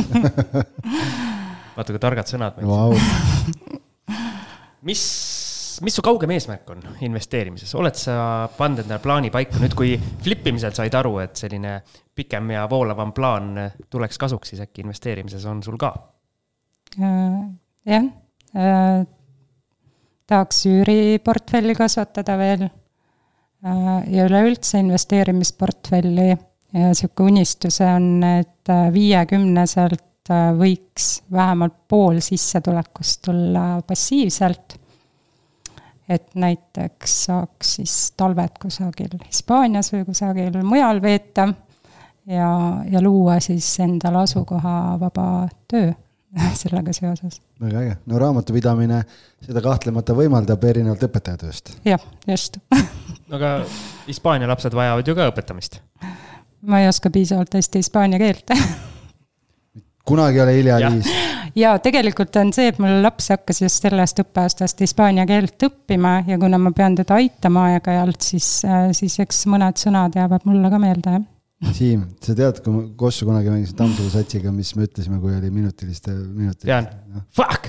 Vaata, kui targad sõnad. Wow. mis, mis su kaugem eesmärk on investeerimises? Oled sa pannud endale plaani paika? Nüüd, kui flippimisel said aru, et selline pikem ja voolavam plaan tuleks kasuks, siis äkki investeerimises on sul ka? Jah, tahaks üüriportfelli kasvatada veel ja üleüldse investeerimisportfelli ja siuke unistuse on, et viiekümneselt võiks vähemalt pool sissetulekust tulla passiivselt, et näiteks saaks siis talved kusagil Hispaanias või kusagil mujal veeta ja, ja luua siis endale asukoha vaba töö sellega seoses. Väga äge. No raamatupidamine seda kahtlemata võimaldab erinevalt õpetajatööst. Jah, just. Aga Hispaania lapsed vajavad ju ka õpetamist. Ma ei oska piisavalt hästi hispaania keelt. Kunagi ole hilja liis. Ja tegelikult on see, et mul laps hakkas just sellest õppeaastast hispaania keelt õppima ja kuna ma pean teda aitama aega-jalt, siis, siis eks mõned sõnad jäävad mulle ka meelde, jah. Siim, sa tead, kui ma Kossu kunagi mängisin Tammsalu satsiga, mis me ütlesime, kui oli minutiliste minutiliste. Tean. No. Fuck!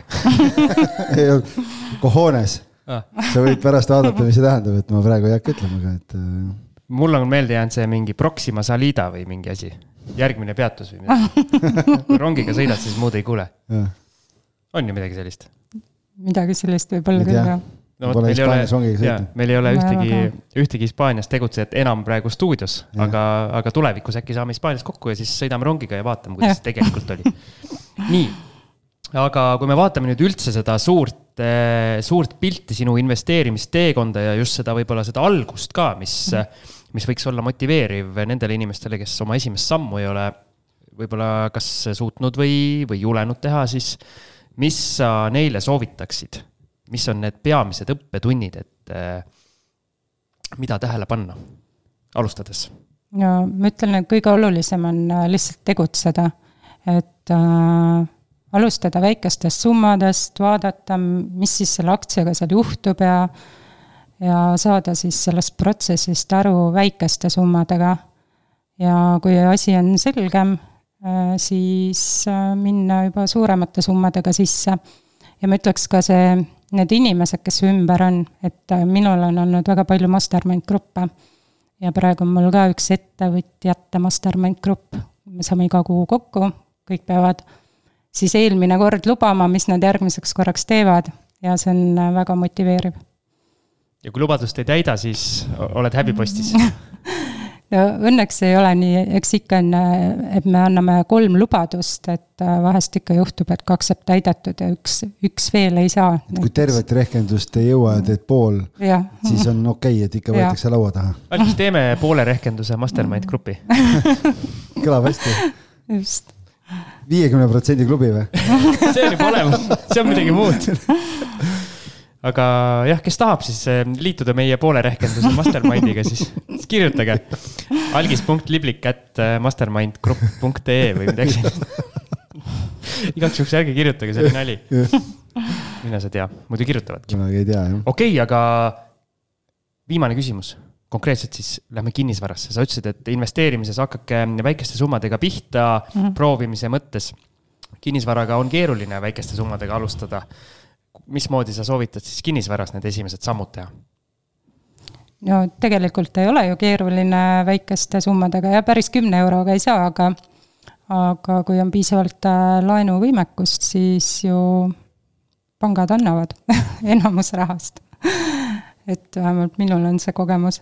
Kohoones. Ah. Sa võid pärast vaadata, mis see tähendab, et ma praegu ei hakka ütlema. Et... Mul on meelde jäänud see mingi Proxima Salida või mingi asi. Järgmine peatus või midagi. Kui rongiga sõidad, siis muud ei kuule. Ja. On ju midagi sellist? Midagi sellist võib olla küll. No, meil, ei ole, ja, meil ei ole ühtegi, ühtegi Hispaanias tegutsejat enam praegu stuudios, aga, aga tulevikus äkki saame Hispaanias kokku ja siis sõidame rongiga ja vaatame, kuidas ja. Tegelikult oli. Nii, aga kui me vaatame nüüd üldse seda suurt, suurt pilti sinu investeerimisteekonda ja just seda võib-olla seda algust ka, mis, mis võiks olla motiveeriv nendele inimestele, kes oma esimest sammu ei ole võib-olla kas suutnud või, või julenud teha, siis mis sa neile soovitaksid? Mis on need peamised õppetunnid, et äh, mida tähele panna alustades? No, ma ütlen, et kõige olulisem on lihtsalt tegutseda, et äh, alustada väikestest summadest, vaadata, mis siis selle aktsiaga seal juhtub ja, ja saada siis sellest protsessist aru väikeste summadega. Ja kui asi on selgem, äh, siis äh, minna juba suuremate summadega sisse. Ja ma ütleks ka see need inimesed, kes ümber on, et minul on olnud väga palju mastermind gruppe ja praegu on mul ka üks ettevõtjate mastermind grupp. Me saame iga kuu kokku, kõik peavad siis eelmine kord lubama, mis nad järgmiseks korraks teevad ja see on väga motiveeriv. Ja kui lubadust ei täida, siis oled häbipostis? no õnneks ei ole nii, eks ikka on, et me anname kolm lubadust, et vahest ikka juhtub, et kaks saab täidetud ja üks, üks veel ei saa. Et kui tervet rehkendust ei jõua, teed pool, ja. Siis on okei, et ikka võetakse ja. Laua taha. Algis teeme poole rehkenduse Mastermind grupi. Kõlab hästi. Just. viiekümne protsendi klubi või? See on juba olemas, see on midagi muud. Aga jah, kes tahab siis liituda meie poole rehkenduse Mastermindiga, siis, siis kirjutage algis punkt liblik ät mastermindgrupp punkt ee või midagi. Igaks juhuks ärge kirjutage, see oli nali. Mina sa tea, muidu kirjutavadki. Kunagi ei tea, jah. Okei, aga viimane küsimus. Konkreetselt siis lähme kinnisvarasse. Sa ütlesid, et investeerimises hakkake väikeste summadega pihta mm-hmm. proovimise mõttes. Kinnisvaraga on keeruline väikeste summadega alustada. Mismoodi sa soovitad siis kinnisvaras need esimesed sammud teha? No tegelikult ei ole ju keeruline väikeste summadega ja päris kümne euroga ei saa, aga, aga kui on piisavalt laenuvõimekust, siis ju pangad annavad enamus rahast. Et vähemalt minul on see kogemus.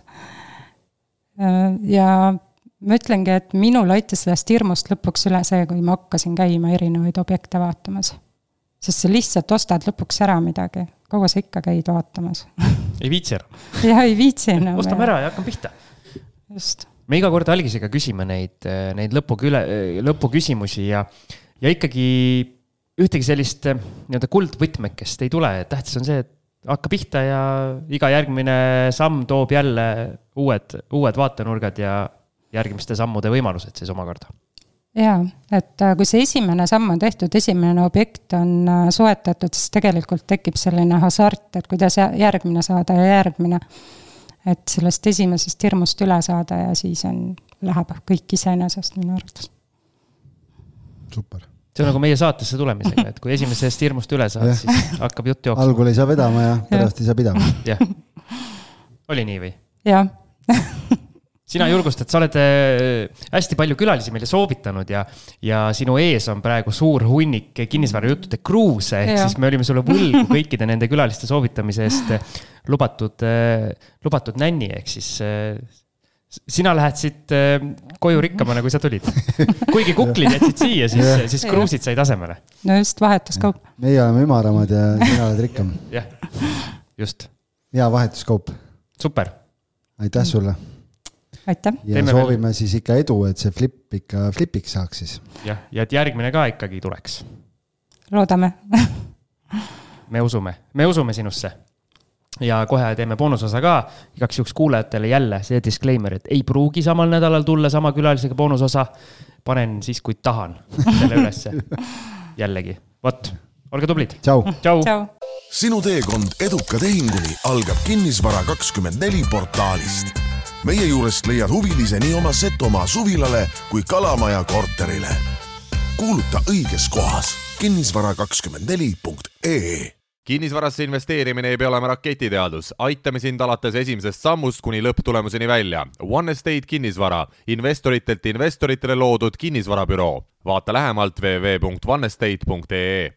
Ja ma ütlengi, et minul aitas sellest hirmust lõpuks üle see, kui ma hakkasin käima erinevaid objekte vaatamas. Sest sa lihtsalt ostad lõpuks ära midagi. Kaua sa ikka käid vaatamas? Ei viitsi ära. Ja ei viitsi enam. Ostame ära ja hakkam pihta. Just. Me iga kord Algisega küsime neid, neid lõpu, küle, lõpu küsimusi ja, ja ikkagi ühtegi sellist nii-öelda kuldvõtmekest ei tule. Tähtis on see, et hakka pihta ja iga järgmine samm toob jälle uued, uued vaatenurgad ja järgmiste sammude võimalused siis omakorda. Jaa, et kui see esimene samm on tehtud, esimene objekt on soetatud, siis tegelikult tekib selline hasart, et kuidas järgmine saada ja järgmine. Et sellest esimesest hirmust üle saada ja siis on, läheb kõik iseenesest minu arvates. Super. See on nagu meie saatesse tulemisega, et kui esimesest hirmust üle saad, siis hakkab jutt jooksma. Algul ei saa vedama ja pärast ei saa pidama. Jah. Oli nii või? Jah. Sina julgustad, sa oled hästi palju külalisi meile soovitanud ja, ja sinu ees on praegu suur hunnik kinnisvara juttude kruuse, ehk ja. Siis me olime sulle võlgu kõikide nende külaliste soovitamise eest lubatud, lubatud nänni, ehk siis sina lähed siit koju rikkamana, kui sa tulid. Kuigi kuklid jätsid siia, siis, siis kruusid said asemele. No just, vahetuskaup. Meie oleme ümaramad ja sina oled rikkam. Jah, just. Hea vahetuskaup. Super. Aitäh sulle. Aitäh. Ja Teeme soovime veel... siis ikka edu, et see flip ikka flipiks saaks siis. Jah, ja et järgmine ka ikkagi tuleks. Loodame. Me usume, me usume sinusse. Ja kohe teeme boonusosa ka. Igaks juhuks kuulajatele jälle see disclaimer, et ei pruugi samal nädalal tulla sama külalisega boonusosa. Panen siis, kui tahan selle ülesse. Jällegi. Vot, olge tublid. Tšau. Tšau. Tšau. Sinu teekond eduka tehinguni algab Kinnisvara kakskümmend neli portaalist. Meie juurest leiad huvilise nii oma Setomaa suvilale kui Kalamaja korterile. Kuuluta õiges kohas kinnisvara kakskümmend neli punkt ee. Kinnisvarasse investeerimine ei pea olema raketiteadus. Aitame sind alates esimesest sammust kuni lõpptulemuseni välja. One Estate kinnisvara. Investoritelt investoritele loodud kinnisvarabüroo. Vaata lähemalt w w w punkt onestate punkt ee.